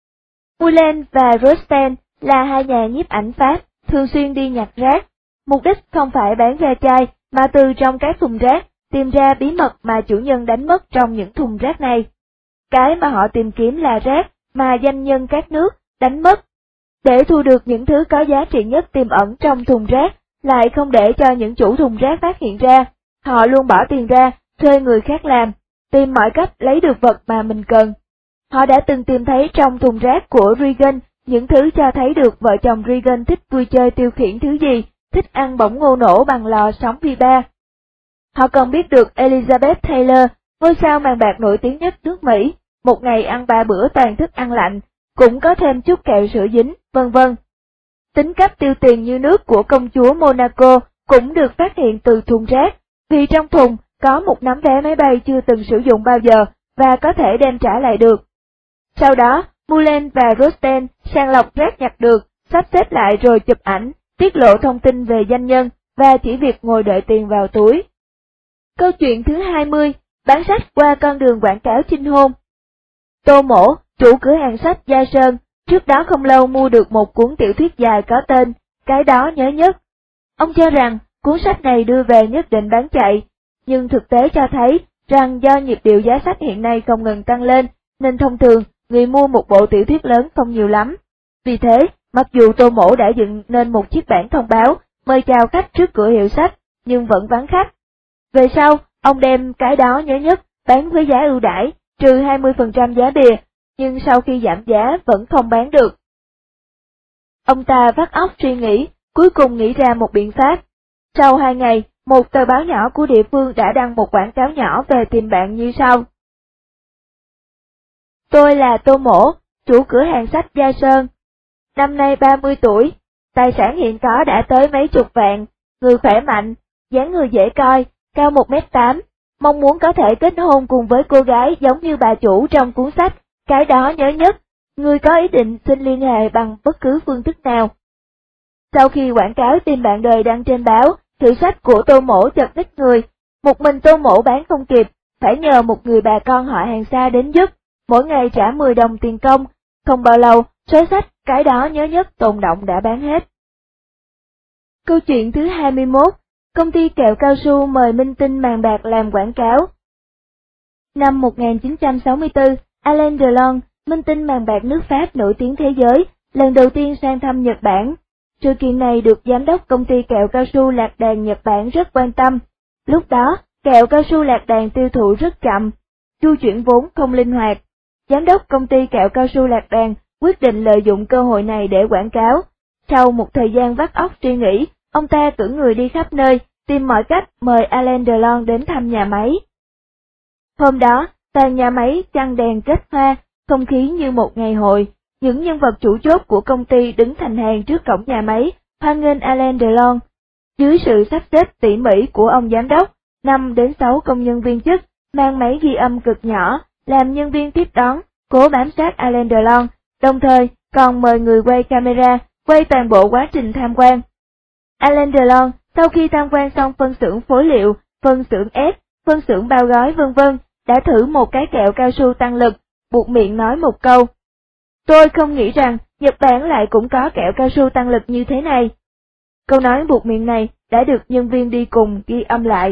S1: Moulin và Rosten là hai nhà nhiếp ảnh Pháp, thường xuyên đi nhặt rác. Mục đích không phải bán ve chai, mà từ trong các thùng rác, tìm ra bí mật mà chủ nhân đánh mất trong những thùng rác này. Cái mà họ tìm kiếm là rác mà doanh nhân các nước đánh mất. Để thu được những thứ có giá trị nhất tiềm ẩn trong thùng rác, lại không để cho những chủ thùng rác phát hiện ra, họ luôn bỏ tiền ra, thuê người khác làm, tìm mọi cách lấy được vật mà mình cần. Họ đã từng tìm thấy trong thùng rác của Reagan những thứ cho thấy được vợ chồng Reagan thích vui chơi tiêu khiển thứ gì, thích ăn bỏng ngô nổ bằng lò sóng vi ba. Họ còn biết được Elizabeth Taylor, ngôi sao màn bạc nổi tiếng nhất nước Mỹ, một ngày ăn ba bữa toàn thức ăn lạnh, cũng có thêm chút kẹo sữa dính, vân vân. Tính cách tiêu tiền như nước của công chúa Monaco cũng được phát hiện từ thùng rác, vì trong thùng có một nắm vé máy bay chưa từng sử dụng bao giờ và có thể đem trả lại được. Sau đó, Moulin và Rosten sàng lọc rác nhặt được, sắp xếp lại rồi chụp ảnh, tiết lộ thông tin về doanh nhân và chỉ việc ngồi đợi tiền vào túi. Câu chuyện thứ hai mươi, bán sách qua con đường quảng cáo chinh hôn. Tô Mỗ, chủ cửa hàng sách Gia Sơn, trước đó không lâu mua được một cuốn tiểu thuyết dài có tên Cái Đó Nhớ Nhất. Ông cho rằng cuốn sách này đưa về nhất định bán chạy, nhưng thực tế cho thấy rằng do nhịp điệu giá sách hiện nay không ngừng tăng lên, nên thông thường người mua một bộ tiểu thuyết lớn không nhiều lắm. Vì thế, mặc dù Tô Mỗ đã dựng nên một chiếc bảng thông báo mời chào khách trước cửa hiệu sách, nhưng vẫn vắng khách. Về sau, ông đem cái đó nhớ nhất bán với giá ưu đãi, trừ hai mươi phần trăm giá bìa, nhưng sau khi giảm giá vẫn không bán được. Ông ta vắt óc suy nghĩ, cuối cùng nghĩ ra một biện pháp. Sau hai ngày, một tờ báo nhỏ của địa phương đã đăng một quảng cáo nhỏ về tìm bạn như sau. Tôi là Tô Mỗ, chủ cửa hàng sách Gia Sơn. Năm nay ba mươi tuổi, tài sản hiện có đã tới mấy chục vạn, người khỏe mạnh, dáng người dễ coi, cao một mét tám, mong muốn có thể kết hôn cùng với cô gái giống như bà chủ trong cuốn sách, cái đó nhớ nhất, người có ý định xin liên hệ bằng bất cứ phương thức nào. Sau khi quảng cáo tìm bạn đời đăng trên báo, thử sách của Tô Mỗ chật ních người, một mình Tô Mỗ bán không kịp, phải nhờ một người bà con họ hàng xa đến giúp, mỗi ngày trả mười đồng tiền công, không bao lâu, số sách cái đó nhớ nhất tồn động đã bán hết. Câu chuyện thứ hai mươi mốt, công ty kẹo cao su mời minh tinh màn bạc làm quảng cáo. Năm một nghìn chín trăm sáu mươi tư, Alain Delon, minh tinh màn bạc nước Pháp nổi tiếng thế giới, lần đầu tiên sang thăm Nhật Bản. Sự kiện này được giám đốc công ty kẹo cao su Lạc Đàn Nhật Bản rất quan tâm. Lúc đó, kẹo cao su Lạc Đàn tiêu thụ rất chậm, chu chuyển vốn không linh hoạt. Giám đốc công ty kẹo cao su Lạc Đàn quyết định lợi dụng cơ hội này để quảng cáo. Sau một thời gian vắt óc suy nghĩ, ông ta cử người đi khắp nơi, tìm mọi cách mời Alain Delon đến thăm nhà máy. Hôm đó, toàn nhà máy trăng đèn kết hoa, không khí như một ngày hội. Những nhân vật chủ chốt của công ty đứng thành hàng trước cổng nhà máy, hoan nghênh Alain Delon. Dưới sự sắp xếp tỉ mỉ của ông giám đốc, năm đến sáu công nhân viên chức, mang máy ghi âm cực nhỏ, làm nhân viên tiếp đón, cố bám sát Alain Delon, đồng thời còn mời người quay camera, quay toàn bộ quá trình tham quan. Alain Delon, sau khi tham quan xong phân xưởng phối liệu, phân xưởng ép, phân xưởng bao gói vân vân, đã thử một cái kẹo cao su tăng lực, buột miệng nói một câu. Tôi không nghĩ rằng Nhật Bản lại cũng có kẹo cao su tăng lực như thế này. Câu nói buột miệng này đã được nhân viên đi cùng ghi âm lại.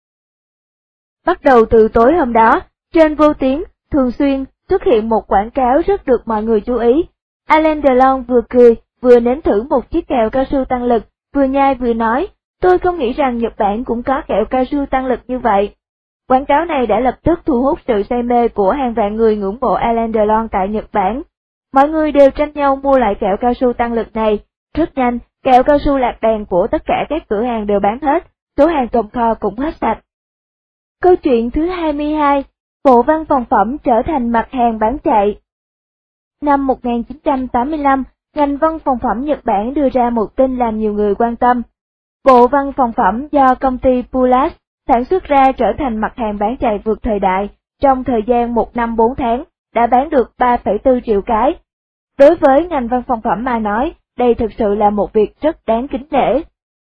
S1: Bắt đầu từ tối hôm đó, trên vô tuyến, thường xuyên xuất hiện một quảng cáo rất được mọi người chú ý. Alain Delon vừa cười, vừa nếm thử một chiếc kẹo cao su tăng lực, vừa nhai vừa nói, tôi không nghĩ rằng Nhật Bản cũng có kẹo cao su tăng lực như vậy. Quảng cáo này đã lập tức thu hút sự say mê của hàng vạn người ngưỡng mộ Alain Delon tại Nhật Bản. Mọi người đều tranh nhau mua lại kẹo cao su tăng lực này. Rất nhanh, kẹo cao su Lạc Đàn của tất cả các cửa hàng đều bán hết, số hàng tồn kho cũng hết sạch. Câu chuyện thứ hai mươi hai, bộ văn phòng phẩm trở thành mặt hàng bán chạy. Năm một nghìn chín trăm tám mươi lăm, ngành văn phòng phẩm Nhật Bản đưa ra một tin làm nhiều người quan tâm. Bộ văn phòng phẩm do công ty Pulas sản xuất ra trở thành mặt hàng bán chạy vượt thời đại, trong thời gian một năm bốn tháng, đã bán được ba phẩy bốn triệu cái. Đối với ngành văn phòng phẩm mà nói, đây thực sự là một việc rất đáng kính nể.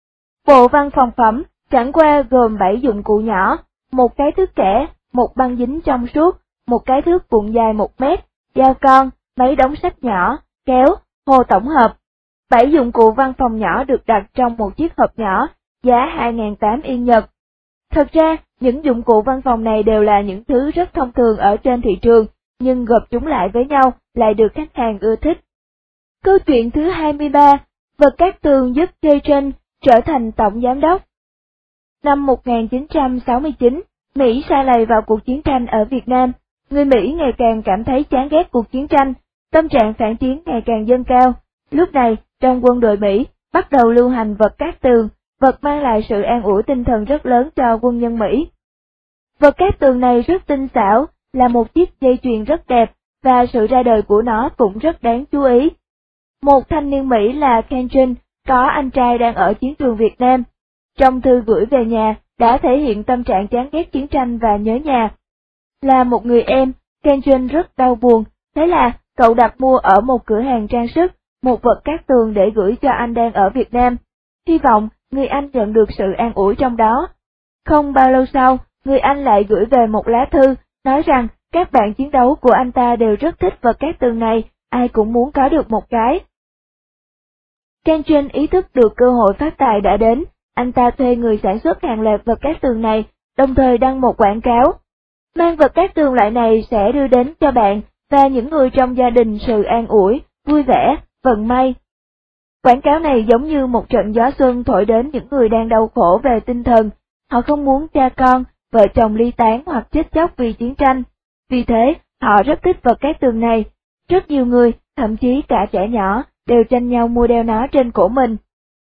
S1: Bộ văn phòng phẩm chẳng qua gồm bảy dụng cụ nhỏ, một cái thước kẻ, một băng dính trong suốt, một cái thước cuộn dài một mét, dao con, máy đóng sách nhỏ, kéo, hồ tổng hợp. Bảy dụng cụ văn phòng nhỏ được đặt trong một chiếc hộp nhỏ, giá hai nghìn tám trăm yên Nhật. Thật ra, những dụng cụ văn phòng này đều là những thứ rất thông thường ở trên thị trường, nhưng gộp chúng lại với nhau lại được khách hàng ưa thích. Câu chuyện thứ hai mươi ba, vật cát tường giúp Jason trở thành tổng giám đốc. Năm một nghìn chín trăm sáu mươi chín, Mỹ sa lầy vào cuộc chiến tranh ở Việt Nam. Người Mỹ ngày càng cảm thấy chán ghét cuộc chiến tranh, tâm trạng phản chiến ngày càng dâng cao. Lúc này, trong quân đội Mỹ, bắt đầu lưu hành vật cát tường, vật mang lại sự an ủi tinh thần rất lớn cho quân nhân Mỹ. Vật cát tường này rất tinh xảo, là một chiếc dây chuyền rất đẹp, và sự ra đời của nó cũng rất đáng chú ý. Một thanh niên Mỹ là Kenjin, có anh trai đang ở chiến trường Việt Nam. Trong thư gửi về nhà, đã thể hiện tâm trạng chán ghét chiến tranh và nhớ nhà. Là một người em, Kenjin rất đau buồn, thế là cậu đặt mua ở một cửa hàng trang sức, một vật cát tường để gửi cho anh đang ở Việt Nam. Hy vọng người anh nhận được sự an ủi trong đó. Không bao lâu sau, người anh lại gửi về một lá thư, nói rằng các bạn chiến đấu của anh ta đều rất thích vật cát tường này, ai cũng muốn có được một cái. Kenjin ý thức được cơ hội phát tài đã đến, anh ta thuê người sản xuất hàng loạt vật cát tường này, đồng thời đăng một quảng cáo. Mang vật cát tường loại này sẽ đưa đến cho bạn và những người trong gia đình sự an ủi, vui vẻ, vận may. Quảng cáo này giống như một trận gió xuân thổi đến những người đang đau khổ về tinh thần, họ không muốn cha con, vợ chồng ly tán hoặc chết chóc vì chiến tranh. Vì thế, họ rất thích vật cát tường này. Rất nhiều người, thậm chí cả trẻ nhỏ, đều tranh nhau mua đeo nó trên cổ mình.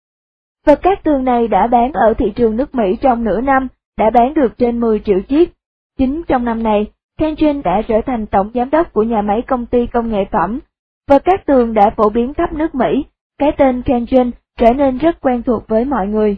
S1: Vật cát tường này đã bán ở thị trường nước Mỹ trong nửa năm, đã bán được trên mười triệu chiếc. Chính trong năm này, Kendrick đã trở thành tổng giám đốc của nhà máy công ty công nghệ phẩm. Vật cát tường đã phổ biến khắp nước Mỹ, cái tên Kendrick trở nên rất quen thuộc với mọi người.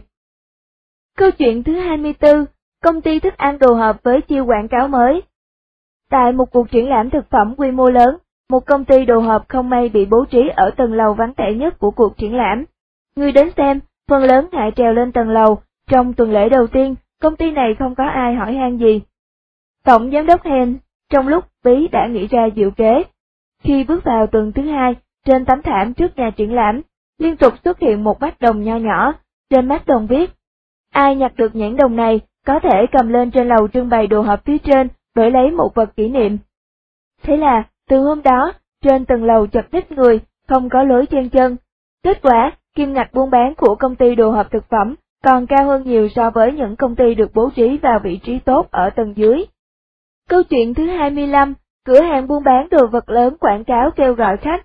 S1: Câu chuyện thứ hai mươi tư, công ty thức ăn đồ hộp với chiêu quảng cáo mới. Tại một cuộc triển lãm thực phẩm quy mô lớn, một công ty đồ hộp không may bị bố trí ở tầng lầu vắng vẻ nhất của cuộc triển lãm. Người đến xem, phần lớn ngại trèo lên tầng lầu, trong tuần lễ đầu tiên, công ty này không có ai hỏi han gì. Tổng giám đốc Hen, trong lúc bí đã nghĩ ra diệu kế. Khi bước vào tuần thứ hai, trên tấm thảm trước nhà triển lãm, liên tục xuất hiện một bát đồng nho nhỏ, trên bát đồng viết: ai nhặt được nhãn đồng này, có thể cầm lên trên lầu trưng bày đồ hộp phía trên, đổi lấy một vật kỷ niệm. Thế là, từ hôm đó, trên tầng lầu chật ních người, không có lối chen chân. Kết quả, kim ngạch buôn bán của công ty đồ hộp thực phẩm còn cao hơn nhiều so với những công ty được bố trí vào vị trí tốt ở tầng dưới. Câu chuyện thứ hai mươi lăm, cửa hàng buôn bán đồ vật lớn quảng cáo kêu gọi khách.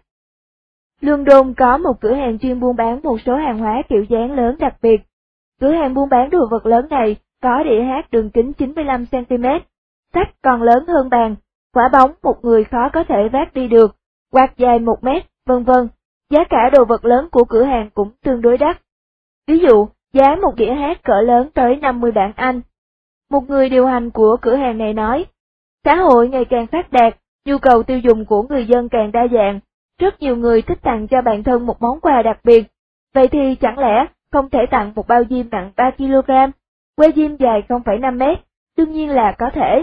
S1: London có một cửa hàng chuyên buôn bán một số hàng hóa kiểu dáng lớn đặc biệt. Cửa hàng buôn bán đồ vật lớn này có đĩa hát đường kính chín mươi lăm xăng ti mét, sách còn lớn hơn bàn, quả bóng một người khó có thể vác đi được, quạt dài một mét, vân vân. Giá cả đồ vật lớn của cửa hàng cũng tương đối đắt. Ví dụ, giá một đĩa hát cỡ lớn tới năm mươi bảng Anh. Một người điều hành của cửa hàng này nói, xã hội ngày càng phát đạt, nhu cầu tiêu dùng của người dân càng đa dạng, rất nhiều người thích tặng cho bản thân một món quà đặc biệt. Vậy thì chẳng lẽ không thể tặng một bao diêm nặng ba ki lô gam, que diêm dài không phẩy năm mét, đương nhiên là có thể.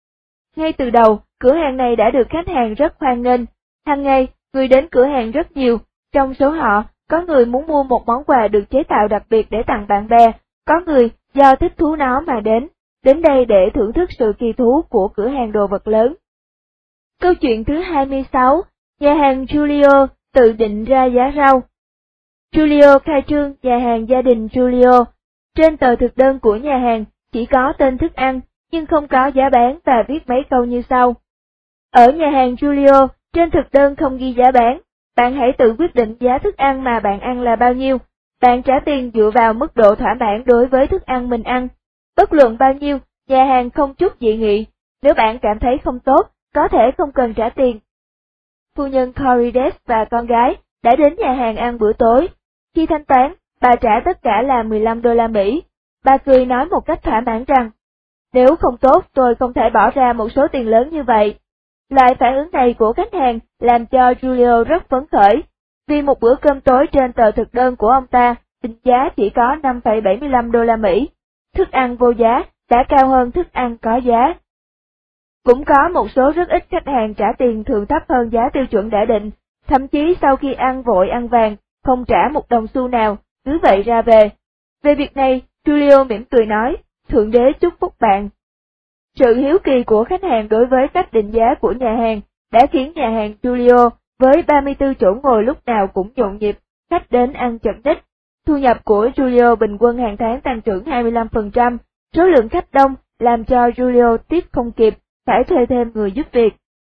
S1: Ngay từ đầu, cửa hàng này đã được khách hàng rất hoan nghênh, hàng ngày, người đến cửa hàng rất nhiều, trong số họ, có người muốn mua một món quà được chế tạo đặc biệt để tặng bạn bè, có người do thích thú nó mà đến, đến đây để thưởng thức sự kỳ thú của cửa hàng đồ vật lớn. Câu chuyện thứ hai mươi sáu, nhà hàng Giulio tự định ra giá rau. Giulio khai trương nhà hàng gia đình Giulio. Trên tờ thực đơn của nhà hàng chỉ có tên thức ăn, nhưng không có giá bán và viết mấy câu như sau. Ở nhà hàng Giulio, trên thực đơn không ghi giá bán, bạn hãy tự quyết định giá thức ăn mà bạn ăn là bao nhiêu. Bạn trả tiền dựa vào mức độ thỏa mãn đối với thức ăn mình ăn. Bất luận bao nhiêu, nhà hàng không chút dị nghị, nếu bạn cảm thấy không tốt, có thể không cần trả tiền. Phu nhân Corrides và con gái đã đến nhà hàng ăn bữa tối. Khi thanh toán, bà trả tất cả là mười lăm đô la Mỹ. Bà cười nói một cách thỏa mãn rằng, nếu không tốt tôi không thể bỏ ra một số tiền lớn như vậy. Loại phản ứng này của khách hàng làm cho Giulio rất phấn khởi, vì một bữa cơm tối trên tờ thực đơn của ông ta định giá chỉ có năm phẩy bảy mươi lăm đô la Mỹ. Thức ăn vô giá đã cao hơn thức ăn có giá. Cũng có một số rất ít khách hàng trả tiền thường thấp hơn giá tiêu chuẩn đã định, thậm chí sau khi ăn vội ăn vàng, không trả một đồng xu nào, cứ vậy ra về. Về việc này, Giulio mỉm cười nói, Thượng Đế chúc phúc bạn. Sự hiếu kỳ của khách hàng đối với cách định giá của nhà hàng đã khiến nhà hàng Giulio với ba mươi tư chỗ ngồi lúc nào cũng nhộn nhịp, khách đến ăn chật ních. Thu nhập của Giulio bình quân hàng tháng tăng trưởng hai mươi lăm phần trăm, số lượng khách đông làm cho Giulio tiếp không kịp, phải thuê thêm người giúp việc.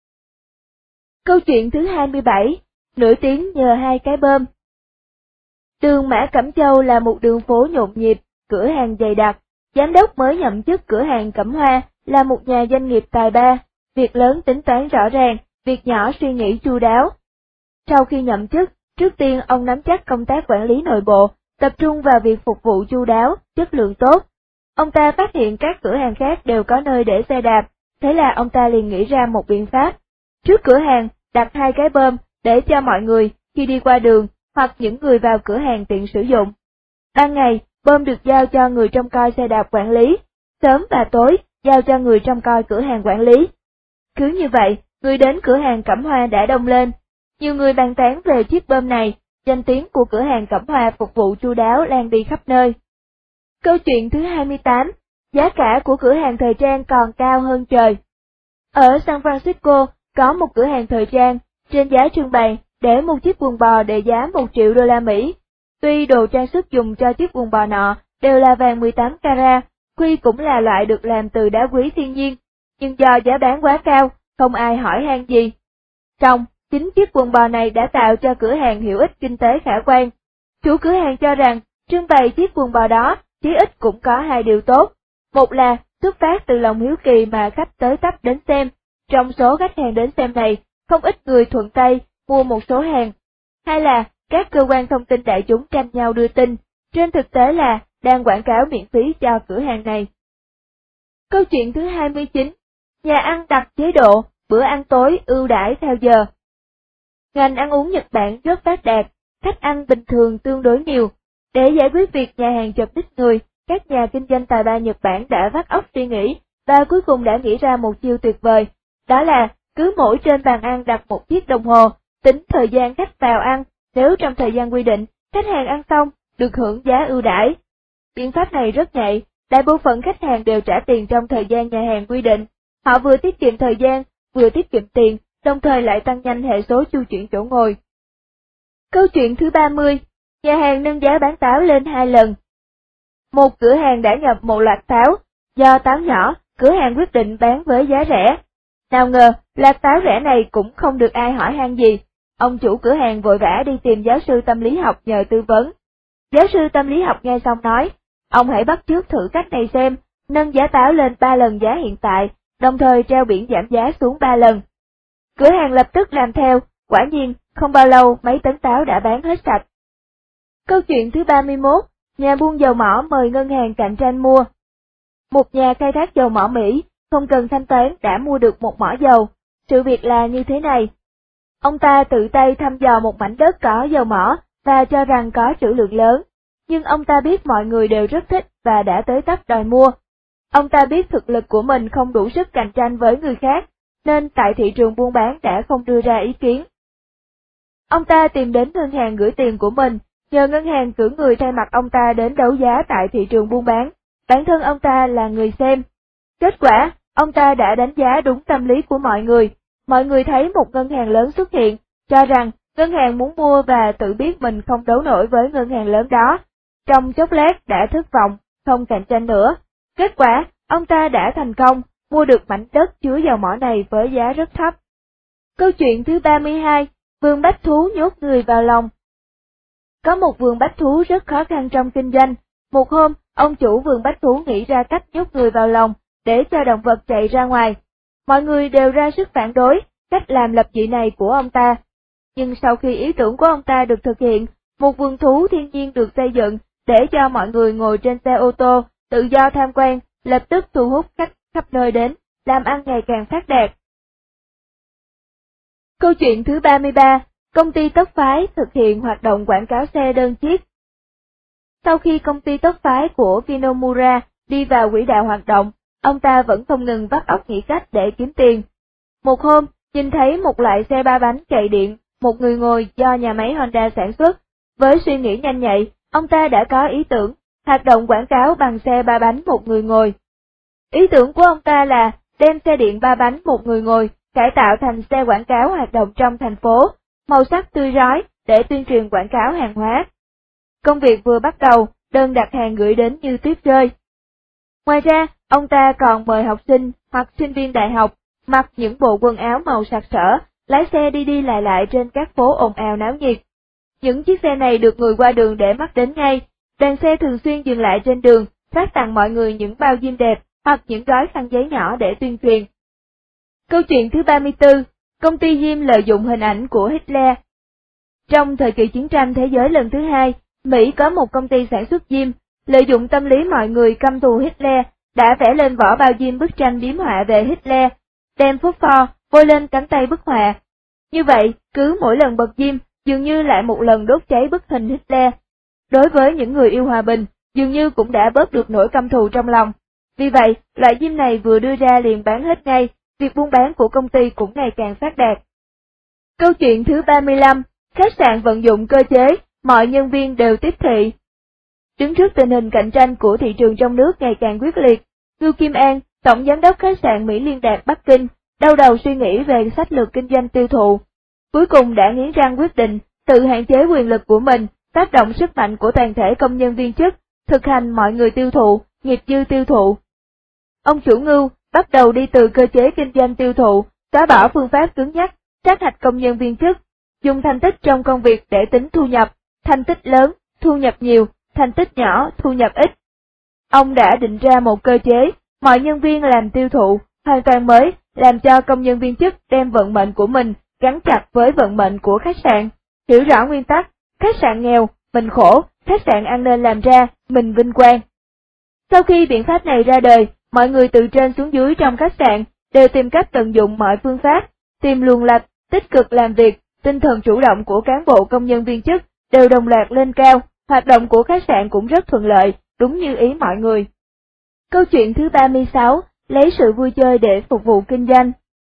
S1: Câu chuyện thứ hai mươi bảy, nổi tiếng nhờ hai cái bơm. Đường Mã Cẩm Châu là một đường phố nhộn nhịp, cửa hàng dày đặc. Giám đốc mới nhậm chức cửa hàng Cẩm Hoa là một nhà doanh nghiệp tài ba, việc lớn tính toán rõ ràng, việc nhỏ suy nghĩ chu đáo. Sau khi nhậm chức, trước tiên ông nắm chắc công tác quản lý nội bộ, tập trung vào việc phục vụ chu đáo, chất lượng tốt. Ông ta phát hiện các cửa hàng khác đều có nơi để xe đạp, thế là ông ta liền nghĩ ra một biện pháp. Trước cửa hàng, đặt hai cái bơm để cho mọi người, khi đi qua đường, hoặc những người vào cửa hàng tiện sử dụng. Ban ngày, bơm được giao cho người trông coi xe đạp quản lý, sớm và tối, giao cho người trông coi cửa hàng quản lý. Cứ như vậy, người đến cửa hàng Cẩm Hoa đã đông lên. Nhiều người bàn tán về chiếc bơm này, danh tiếng của cửa hàng Cẩm Hoa phục vụ chu đáo lan đi khắp nơi. Câu chuyện thứ hai mươi tám, giá cả của cửa hàng thời trang còn cao hơn trời. Ở San Francisco, có một cửa hàng thời trang, trên giá trưng bày để một chiếc quần bò để giá một triệu đô la Mỹ. Tuy đồ trang sức dùng cho chiếc quần bò nọ đều là vàng mười tám carat, quy cũng là loại được làm từ đá quý thiên nhiên, nhưng do giá bán quá cao, không ai hỏi han gì. Song, chính chiếc quần bò này đã tạo cho cửa hàng hiệu ích kinh tế khả quan. Chủ cửa hàng cho rằng, trưng bày chiếc quần bò đó, chí ít cũng có hai điều tốt. Một là, xuất phát từ lòng hiếu kỳ mà khách tới tấp đến xem. Trong số khách hàng đến xem này, không ít người thuận tay mua một số hàng. Hai là, các cơ quan thông tin đại chúng tranh nhau đưa tin, trên thực tế là đang quảng cáo miễn phí cho cửa hàng này. Câu chuyện thứ hai mươi chín, nhà ăn đặt chế độ, bữa ăn tối ưu đãi theo giờ. Ngành ăn uống Nhật Bản rất phát đạt, khách ăn bình thường tương đối nhiều. Để giải quyết việc nhà hàng chật ních người, các nhà kinh doanh tài ba Nhật Bản đã vắt óc suy nghĩ, và cuối cùng đã nghĩ ra một chiêu tuyệt vời, đó là cứ mỗi trên bàn ăn đặt một chiếc đồng hồ, tính thời gian khách vào ăn, nếu trong thời gian quy định, khách hàng ăn xong, được hưởng giá ưu đãi. Biện pháp này rất nhạy, đại bộ phận khách hàng đều trả tiền trong thời gian nhà hàng quy định, họ vừa tiết kiệm thời gian, vừa tiết kiệm tiền, đồng thời lại tăng nhanh hệ số chu chuyển chỗ ngồi. Câu chuyện thứ ba mươi, nhà hàng nâng giá bán táo lên hai lần. Một cửa hàng đã nhập một loạt táo, do táo nhỏ, cửa hàng quyết định bán với giá rẻ. Nào ngờ, loạt táo rẻ này cũng không được ai hỏi han gì, ông chủ cửa hàng vội vã đi tìm giáo sư tâm lý học nhờ tư vấn. Giáo sư tâm lý học nghe xong nói, ông hãy bắt chước thử cách này xem, nâng giá táo lên ba lần giá hiện tại, đồng thời treo biển giảm giá xuống ba lần. Cửa hàng lập tức làm theo, quả nhiên, không bao lâu mấy tấn táo đã bán hết sạch. Câu chuyện thứ ba mươi mốt, nhà buôn dầu mỏ mời ngân hàng cạnh tranh mua. Một nhà khai thác dầu mỏ Mỹ, không cần thanh toán đã mua được một mỏ dầu. Sự việc là như thế này. Ông ta tự tay thăm dò một mảnh đất có dầu mỏ và cho rằng có trữ lượng lớn, nhưng ông ta biết mọi người đều rất thích và đã tới tấp đòi mua. Ông ta biết thực lực của mình không đủ sức cạnh tranh với người khác, nên tại thị trường buôn bán đã không đưa ra ý kiến. Ông ta tìm đến ngân hàng gửi tiền của mình, nhờ ngân hàng cử người thay mặt ông ta đến đấu giá tại thị trường buôn bán, bản thân ông ta là người xem. Kết quả, ông ta đã đánh giá đúng tâm lý của mọi người, mọi người thấy một ngân hàng lớn xuất hiện, cho rằng ngân hàng muốn mua và tự biết mình không đấu nổi với ngân hàng lớn đó. Trong chốc lát đã thất vọng, không cạnh tranh nữa. Kết quả, ông ta đã thành công, mua được mảnh đất chứa dầu mỏ này với giá rất thấp. Câu chuyện thứ ba mươi hai, vườn bách thú nhốt người vào lồng. Có một vườn bách thú rất khó khăn trong kinh doanh. Một hôm, ông chủ vườn bách thú nghĩ ra cách nhốt người vào lồng, để cho động vật chạy ra ngoài. Mọi người đều ra sức phản đối cách làm lập dị này của ông ta. Nhưng sau khi ý tưởng của ông ta được thực hiện, một vườn thú thiên nhiên được xây dựng để cho mọi người ngồi trên xe ô tô, tự do tham quan, lập tức thu hút khách khắp nơi đến, làm ăn ngày càng phát đạt. Câu chuyện thứ ba mươi ba, công ty Tốc Phái thực hiện hoạt động quảng cáo xe đơn chiếc. Sau khi công ty Tốc Phái của Kinomura đi vào quỹ đạo hoạt động, ông ta vẫn không ngừng vắt óc nghĩ cách để kiếm tiền. Một hôm, nhìn thấy một loại xe ba bánh chạy điện, một người ngồi do nhà máy Honda sản xuất. Với suy nghĩ nhanh nhạy, ông ta đã có ý tưởng, hoạt động quảng cáo bằng xe ba bánh một người ngồi. Ý tưởng của ông ta là đem xe điện ba bánh một người ngồi, cải tạo thành xe quảng cáo hoạt động trong thành phố, màu sắc tươi rói để tuyên truyền quảng cáo hàng hóa. Công việc vừa bắt đầu, đơn đặt hàng gửi đến như tuyết rơi. Ngoài ra, ông ta còn mời học sinh hoặc sinh viên đại học mặc những bộ quần áo màu sặc sỡ, lái xe đi đi lại lại trên các phố ồn ào náo nhiệt. Những chiếc xe này được người qua đường để mắt đến ngay, đoàn xe thường xuyên dừng lại trên đường, phát tặng mọi người những bao diêm đẹp hoặc những gói khăn giấy nhỏ để tuyên truyền. Câu chuyện thứ ba mươi tư, công ty Diêm lợi dụng hình ảnh của Hitler. Trong thời kỳ chiến tranh thế giới lần thứ hai, Mỹ có một công ty sản xuất diêm, lợi dụng tâm lý mọi người căm thù Hitler, đã vẽ lên vỏ bao diêm bức tranh biếm họa về Hitler, đem phốt pho bôi lên cánh tay bức họa. Như vậy, cứ mỗi lần bật diêm, dường như lại một lần đốt cháy bức hình Hitler. Đối với những người yêu hòa bình, dường như cũng đã bớt được nỗi căm thù trong lòng. Vì vậy, loại diêm này vừa đưa ra liền bán hết ngay, việc buôn bán của công ty cũng ngày càng phát đạt. Câu chuyện thứ ba mươi lăm, khách sạn vận dụng cơ chế, mọi nhân viên đều tiếp thị. Đứng trước tình hình cạnh tranh của thị trường trong nước ngày càng quyết liệt, Ngưu Kim An, Tổng Giám đốc khách sạn Mỹ Liên Đạt Bắc Kinh, đau đầu suy nghĩ về sách lược kinh doanh tiêu thụ. Cuối cùng đã nghiến răng quyết định tự hạn chế quyền lực của mình, tác động sức mạnh của toàn thể công nhân viên chức, thực hành mọi người tiêu thụ, nghiệp dư tiêu thụ. Ông chủ Ngưu bắt đầu đi từ cơ chế kinh doanh tiêu thụ, xóa bỏ phương pháp cứng nhắc, sát hạch công nhân viên chức, dùng thành tích trong công việc để tính thu nhập, thành tích lớn, thu nhập nhiều, thành tích nhỏ, thu nhập ít. Ông đã định ra một cơ chế, mọi nhân viên làm tiêu thụ, hoàn toàn mới, làm cho công nhân viên chức đem vận mệnh của mình gắn chặt với vận mệnh của khách sạn, hiểu rõ nguyên tắc, khách sạn nghèo, mình khổ, khách sạn ăn nên làm ra, mình vinh quang. Sau khi biện pháp này ra đời, mọi người từ trên xuống dưới trong khách sạn đều tìm cách tận dụng mọi phương pháp, tìm luồng lạch, tích cực làm việc, tinh thần chủ động của cán bộ công nhân viên chức đều đồng loạt lên cao, hoạt động của khách sạn cũng rất thuận lợi, đúng như ý mọi người. Câu chuyện thứ ba mươi sáu, lấy sự vui chơi để phục vụ kinh doanh.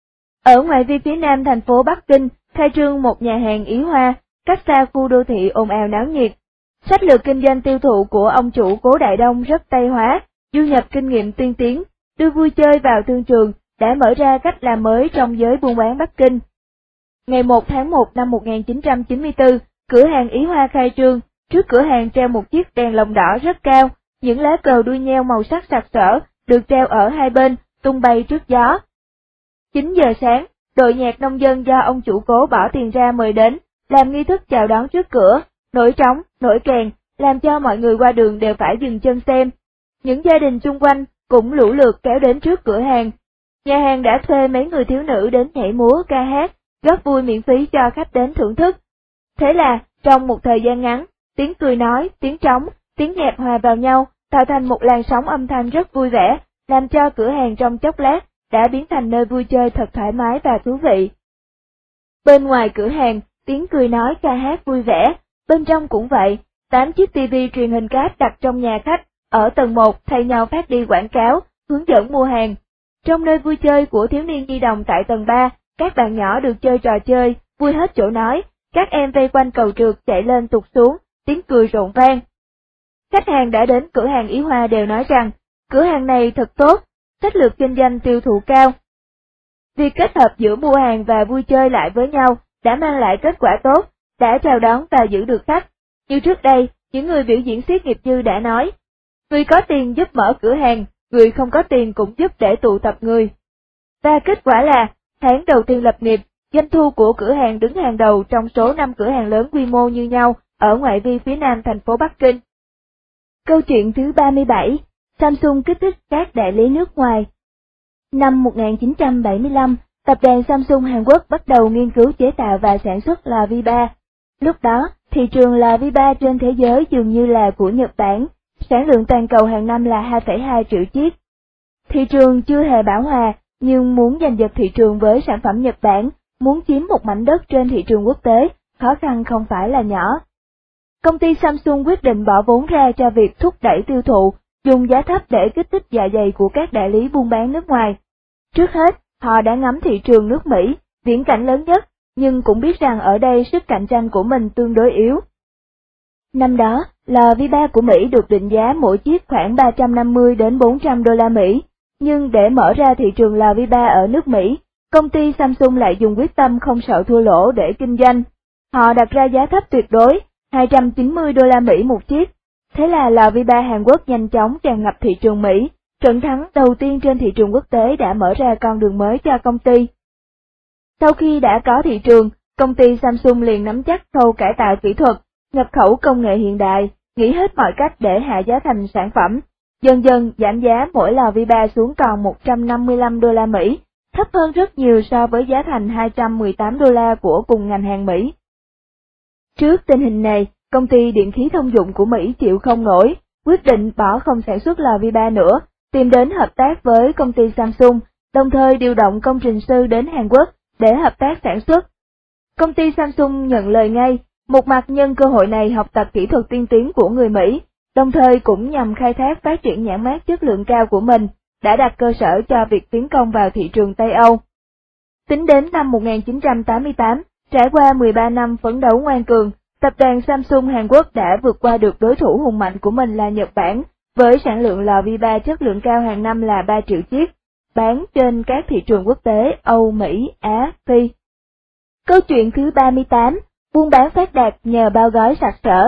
S1: Ở ngoại vi phía nam thành phố Bắc Kinh, khai trương một nhà hàng Ý Hoa, cách xa khu đô thị ồn ào náo nhiệt. Sách lược kinh doanh tiêu thụ của ông chủ Cố Đại Đông rất Tây hóa, du nhập kinh nghiệm tiên tiến, đưa vui chơi vào thương trường, đã mở ra cách làm mới trong giới buôn bán Bắc Kinh. Ngày một tháng một năm một nghìn chín trăm chín mươi tư, cửa hàng Ý Hoa khai trương, trước cửa hàng treo một chiếc đèn lồng đỏ rất cao, những lá cờ đuôi nheo màu sắc sặc sỡ được treo ở hai bên, tung bay trước gió. chín giờ sáng, đội nhạc nông dân do ông chủ Cố bỏ tiền ra mời đến, làm nghi thức chào đón trước cửa, nổi trống, nổi kèn, làm cho mọi người qua đường đều phải dừng chân xem. Những gia đình xung quanh cũng lũ lượt kéo đến trước cửa hàng. Nhà hàng đã thuê mấy người thiếu nữ đến nhảy múa, ca hát, góp vui miễn phí cho khách đến thưởng thức. Thế là, trong một thời gian ngắn, tiếng cười nói, tiếng trống, tiếng nhạc hòa vào nhau, tạo thành một làn sóng âm thanh rất vui vẻ, làm cho cửa hàng trong chốc lát đã biến thành nơi vui chơi thật thoải mái và thú vị. Bên ngoài cửa hàng, tiếng cười nói ca hát vui vẻ, bên trong cũng vậy, tám chiếc tivi truyền hình cáp đặt trong nhà khách, ở tầng một thay nhau phát đi quảng cáo, hướng dẫn mua hàng. Trong nơi vui chơi của thiếu niên nhi đồng tại tầng ba, các bạn nhỏ được chơi trò chơi, vui hết chỗ nói, các em vây quanh cầu trượt chạy lên tụt xuống, tiếng cười rộn vang. Khách hàng đã đến cửa hàng Ý Hoa đều nói rằng, cửa hàng này thật tốt, sách lược kinh doanh tiêu thụ cao. Việc kết hợp giữa mua hàng và vui chơi lại với nhau đã mang lại kết quả tốt, đã chào đón và giữ được khách. Như trước đây, những người biểu diễn siết nghiệp dư đã nói, người có tiền giúp mở cửa hàng, người không có tiền cũng giúp để tụ tập người. Và kết quả là, tháng đầu tiên lập nghiệp, doanh thu của cửa hàng đứng hàng đầu trong số năm cửa hàng lớn quy mô như nhau ở ngoại vi phía nam thành phố Bắc Kinh. Câu chuyện thứ ba mươi bảy, Samsung kích thích các đại lý nước ngoài. Năm một nghìn chín trăm bảy mươi lăm, tập đoàn Samsung Hàn Quốc bắt đầu nghiên cứu chế tạo và sản xuất lò vi ba. Lúc đó, thị trường lò vi ba trên thế giới dường như là của Nhật Bản, sản lượng toàn cầu hàng năm là hai phẩy hai triệu chiếc. Thị trường chưa hề bão hòa, nhưng muốn giành giật thị trường với sản phẩm Nhật Bản, muốn chiếm một mảnh đất trên thị trường quốc tế, khó khăn không phải là nhỏ. Công ty Samsung quyết định bỏ vốn ra cho việc thúc đẩy tiêu thụ, dùng giá thấp để kích thích dạ dày của các đại lý buôn bán nước ngoài. Trước hết, họ đã ngắm thị trường nước Mỹ, viễn cảnh lớn nhất, nhưng cũng biết rằng ở đây sức cạnh tranh của mình tương đối yếu. Năm đó, lò vi ba của Mỹ được định giá mỗi chiếc khoảng ba trăm năm mươi đến bốn trăm đô la Mỹ, nhưng để mở ra thị trường lò vi ba ở nước Mỹ, công ty Samsung lại dùng quyết tâm không sợ thua lỗ để kinh doanh. Họ đặt ra giá thấp tuyệt đối, hai trăm chín mươi đô la Mỹ một chiếc. Thế là lò vi ba Hàn Quốc nhanh chóng tràn ngập thị trường Mỹ, trận thắng đầu tiên trên thị trường quốc tế đã mở ra con đường mới cho công ty. Sau khi đã có thị trường, công ty Samsung liền nắm chắc khâu cải tạo kỹ thuật, nhập khẩu công nghệ hiện đại, nghĩ hết mọi cách để hạ giá thành sản phẩm, dần dần giảm giá mỗi lò vi ba xuống còn một trăm năm mươi lăm đô la Mỹ, thấp hơn rất nhiều so với giá thành hai trăm mười tám đô la của cùng ngành hàng Mỹ. Trước tình hình này, công ty điện khí thông dụng của Mỹ chịu không nổi, quyết định bỏ không sản xuất lò vi ba nữa, tìm đến hợp tác với công ty Samsung, đồng thời điều động công trình sư đến Hàn Quốc để hợp tác sản xuất. Công ty Samsung nhận lời ngay, một mặt nhân cơ hội này học tập kỹ thuật tiên tiến của người Mỹ, đồng thời cũng nhằm khai thác phát triển nhãn mác chất lượng cao của mình, đã đặt cơ sở cho việc tiến công vào thị trường Tây Âu. Tính đến năm một nghìn chín trăm tám mươi tám, trải qua mười ba năm phấn đấu ngoan cường, tập đoàn Samsung Hàn Quốc đã vượt qua được đối thủ hùng mạnh của mình là Nhật Bản, với sản lượng lò vi ba chất lượng cao hàng năm là ba triệu chiếc, bán trên các thị trường quốc tế Âu, Mỹ, Á, Phi. Câu chuyện thứ ba mươi tám, buôn bán phát đạt nhờ bao gói sặc sỡ.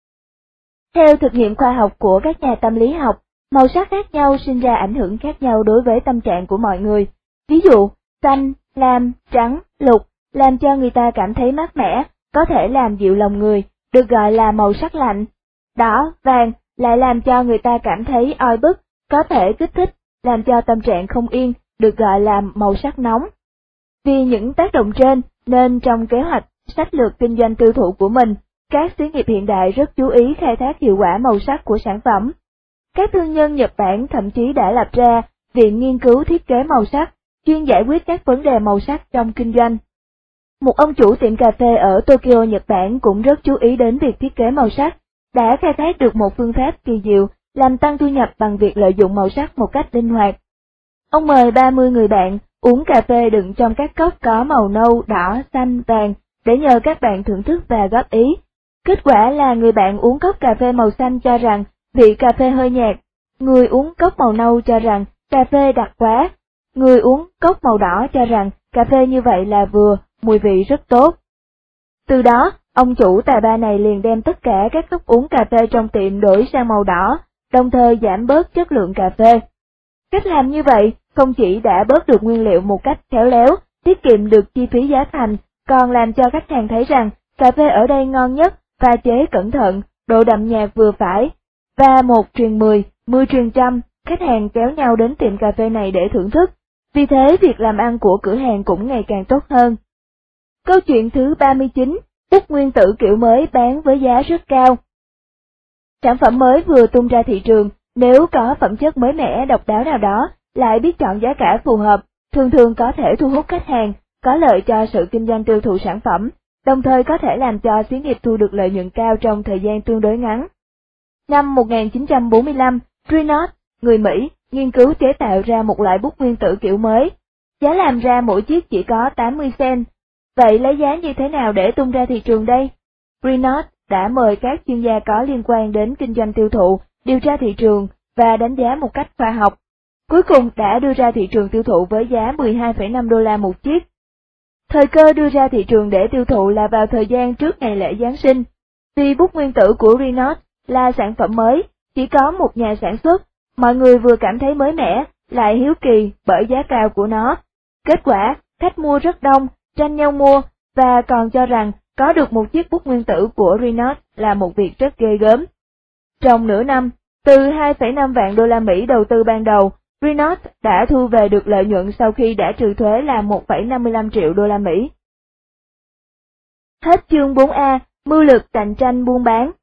S1: Theo thực nghiệm khoa học của các nhà tâm lý học, màu sắc khác nhau sinh ra ảnh hưởng khác nhau đối với tâm trạng của mọi người. Ví dụ, xanh, lam, trắng, lục làm cho người ta cảm thấy mát mẻ, có thể làm dịu lòng người, được gọi là màu sắc lạnh. Đỏ, vàng lại làm cho người ta cảm thấy oi bức, có thể kích thích, làm cho tâm trạng không yên, được gọi là màu sắc nóng. Vì những tác động trên, nên trong kế hoạch, sách lược kinh doanh tiêu thụ của mình, các xí nghiệp hiện đại rất chú ý khai thác hiệu quả màu sắc của sản phẩm. Các thương nhân Nhật Bản thậm chí đã lập ra Viện Nghiên cứu Thiết kế Màu sắc, chuyên giải quyết các vấn đề màu sắc trong kinh doanh. Một ông chủ tiệm cà phê ở Tokyo, Nhật Bản cũng rất chú ý đến việc thiết kế màu sắc, đã khai thác được một phương pháp kỳ diệu làm tăng thu nhập bằng việc lợi dụng màu sắc một cách linh hoạt. Ông mời ba mươi người bạn uống cà phê đựng trong các cốc có màu nâu, đỏ, xanh, vàng để nhờ các bạn thưởng thức và góp ý. Kết quả là người bạn uống cốc cà phê màu xanh cho rằng vị cà phê hơi nhạt, người uống cốc màu nâu cho rằng cà phê đặc quá, người uống cốc màu đỏ cho rằng cà phê như vậy là vừa, mùi vị rất tốt. Từ đó, ông chủ tài ba này liền đem tất cả các cốc uống cà phê trong tiệm đổi sang màu đỏ, đồng thời giảm bớt chất lượng cà phê. Cách làm như vậy không chỉ đã bớt được nguyên liệu một cách khéo léo, tiết kiệm được chi phí giá thành, còn làm cho khách hàng thấy rằng cà phê ở đây ngon nhất, pha chế cẩn thận, độ đậm nhạt vừa phải, và một truyền mười, mười truyền trăm, khách hàng kéo nhau đến tiệm cà phê này để thưởng thức. Vì thế việc làm ăn của cửa hàng cũng ngày càng tốt hơn. Câu chuyện thứ ba mươi chín, bút nguyên tử kiểu mới bán với giá rất cao. Sản phẩm mới vừa tung ra thị trường, nếu có phẩm chất mới mẻ độc đáo nào đó, lại biết chọn giá cả phù hợp, thường thường có thể thu hút khách hàng, có lợi cho sự kinh doanh tiêu thụ sản phẩm, đồng thời có thể làm cho xí nghiệp thu được lợi nhuận cao trong thời gian tương đối ngắn. Năm một nghìn chín trăm bốn mươi lăm, Renault, người Mỹ, nghiên cứu chế tạo ra một loại bút nguyên tử kiểu mới. Giá làm ra mỗi chiếc chỉ có tám mươi cent. Vậy lấy giá như thế nào để tung ra thị trường đây? Renault đã mời các chuyên gia có liên quan đến kinh doanh tiêu thụ, điều tra thị trường và đánh giá một cách khoa học. Cuối cùng đã đưa ra thị trường tiêu thụ với giá mười hai phẩy năm đô la một chiếc. Thời cơ đưa ra thị trường để tiêu thụ là vào thời gian trước ngày lễ Giáng sinh. Vì bút nguyên tử của Renault là sản phẩm mới, chỉ có một nhà sản xuất, mọi người vừa cảm thấy mới mẻ, lại hiếu kỳ bởi giá cao của nó. Kết quả, khách mua rất đông, tranh nhau mua, và còn cho rằng có được một chiếc bút nguyên tử của Renault là một việc rất ghê gớm. Trong nửa năm, từ hai phẩy năm vạn đô la Mỹ đầu tư ban đầu, Renault đã thu về được lợi nhuận sau khi đã trừ thuế là một phẩy năm mươi lăm triệu đô la Mỹ. Hết chương bốn A, mưu lược cạnh tranh buôn bán.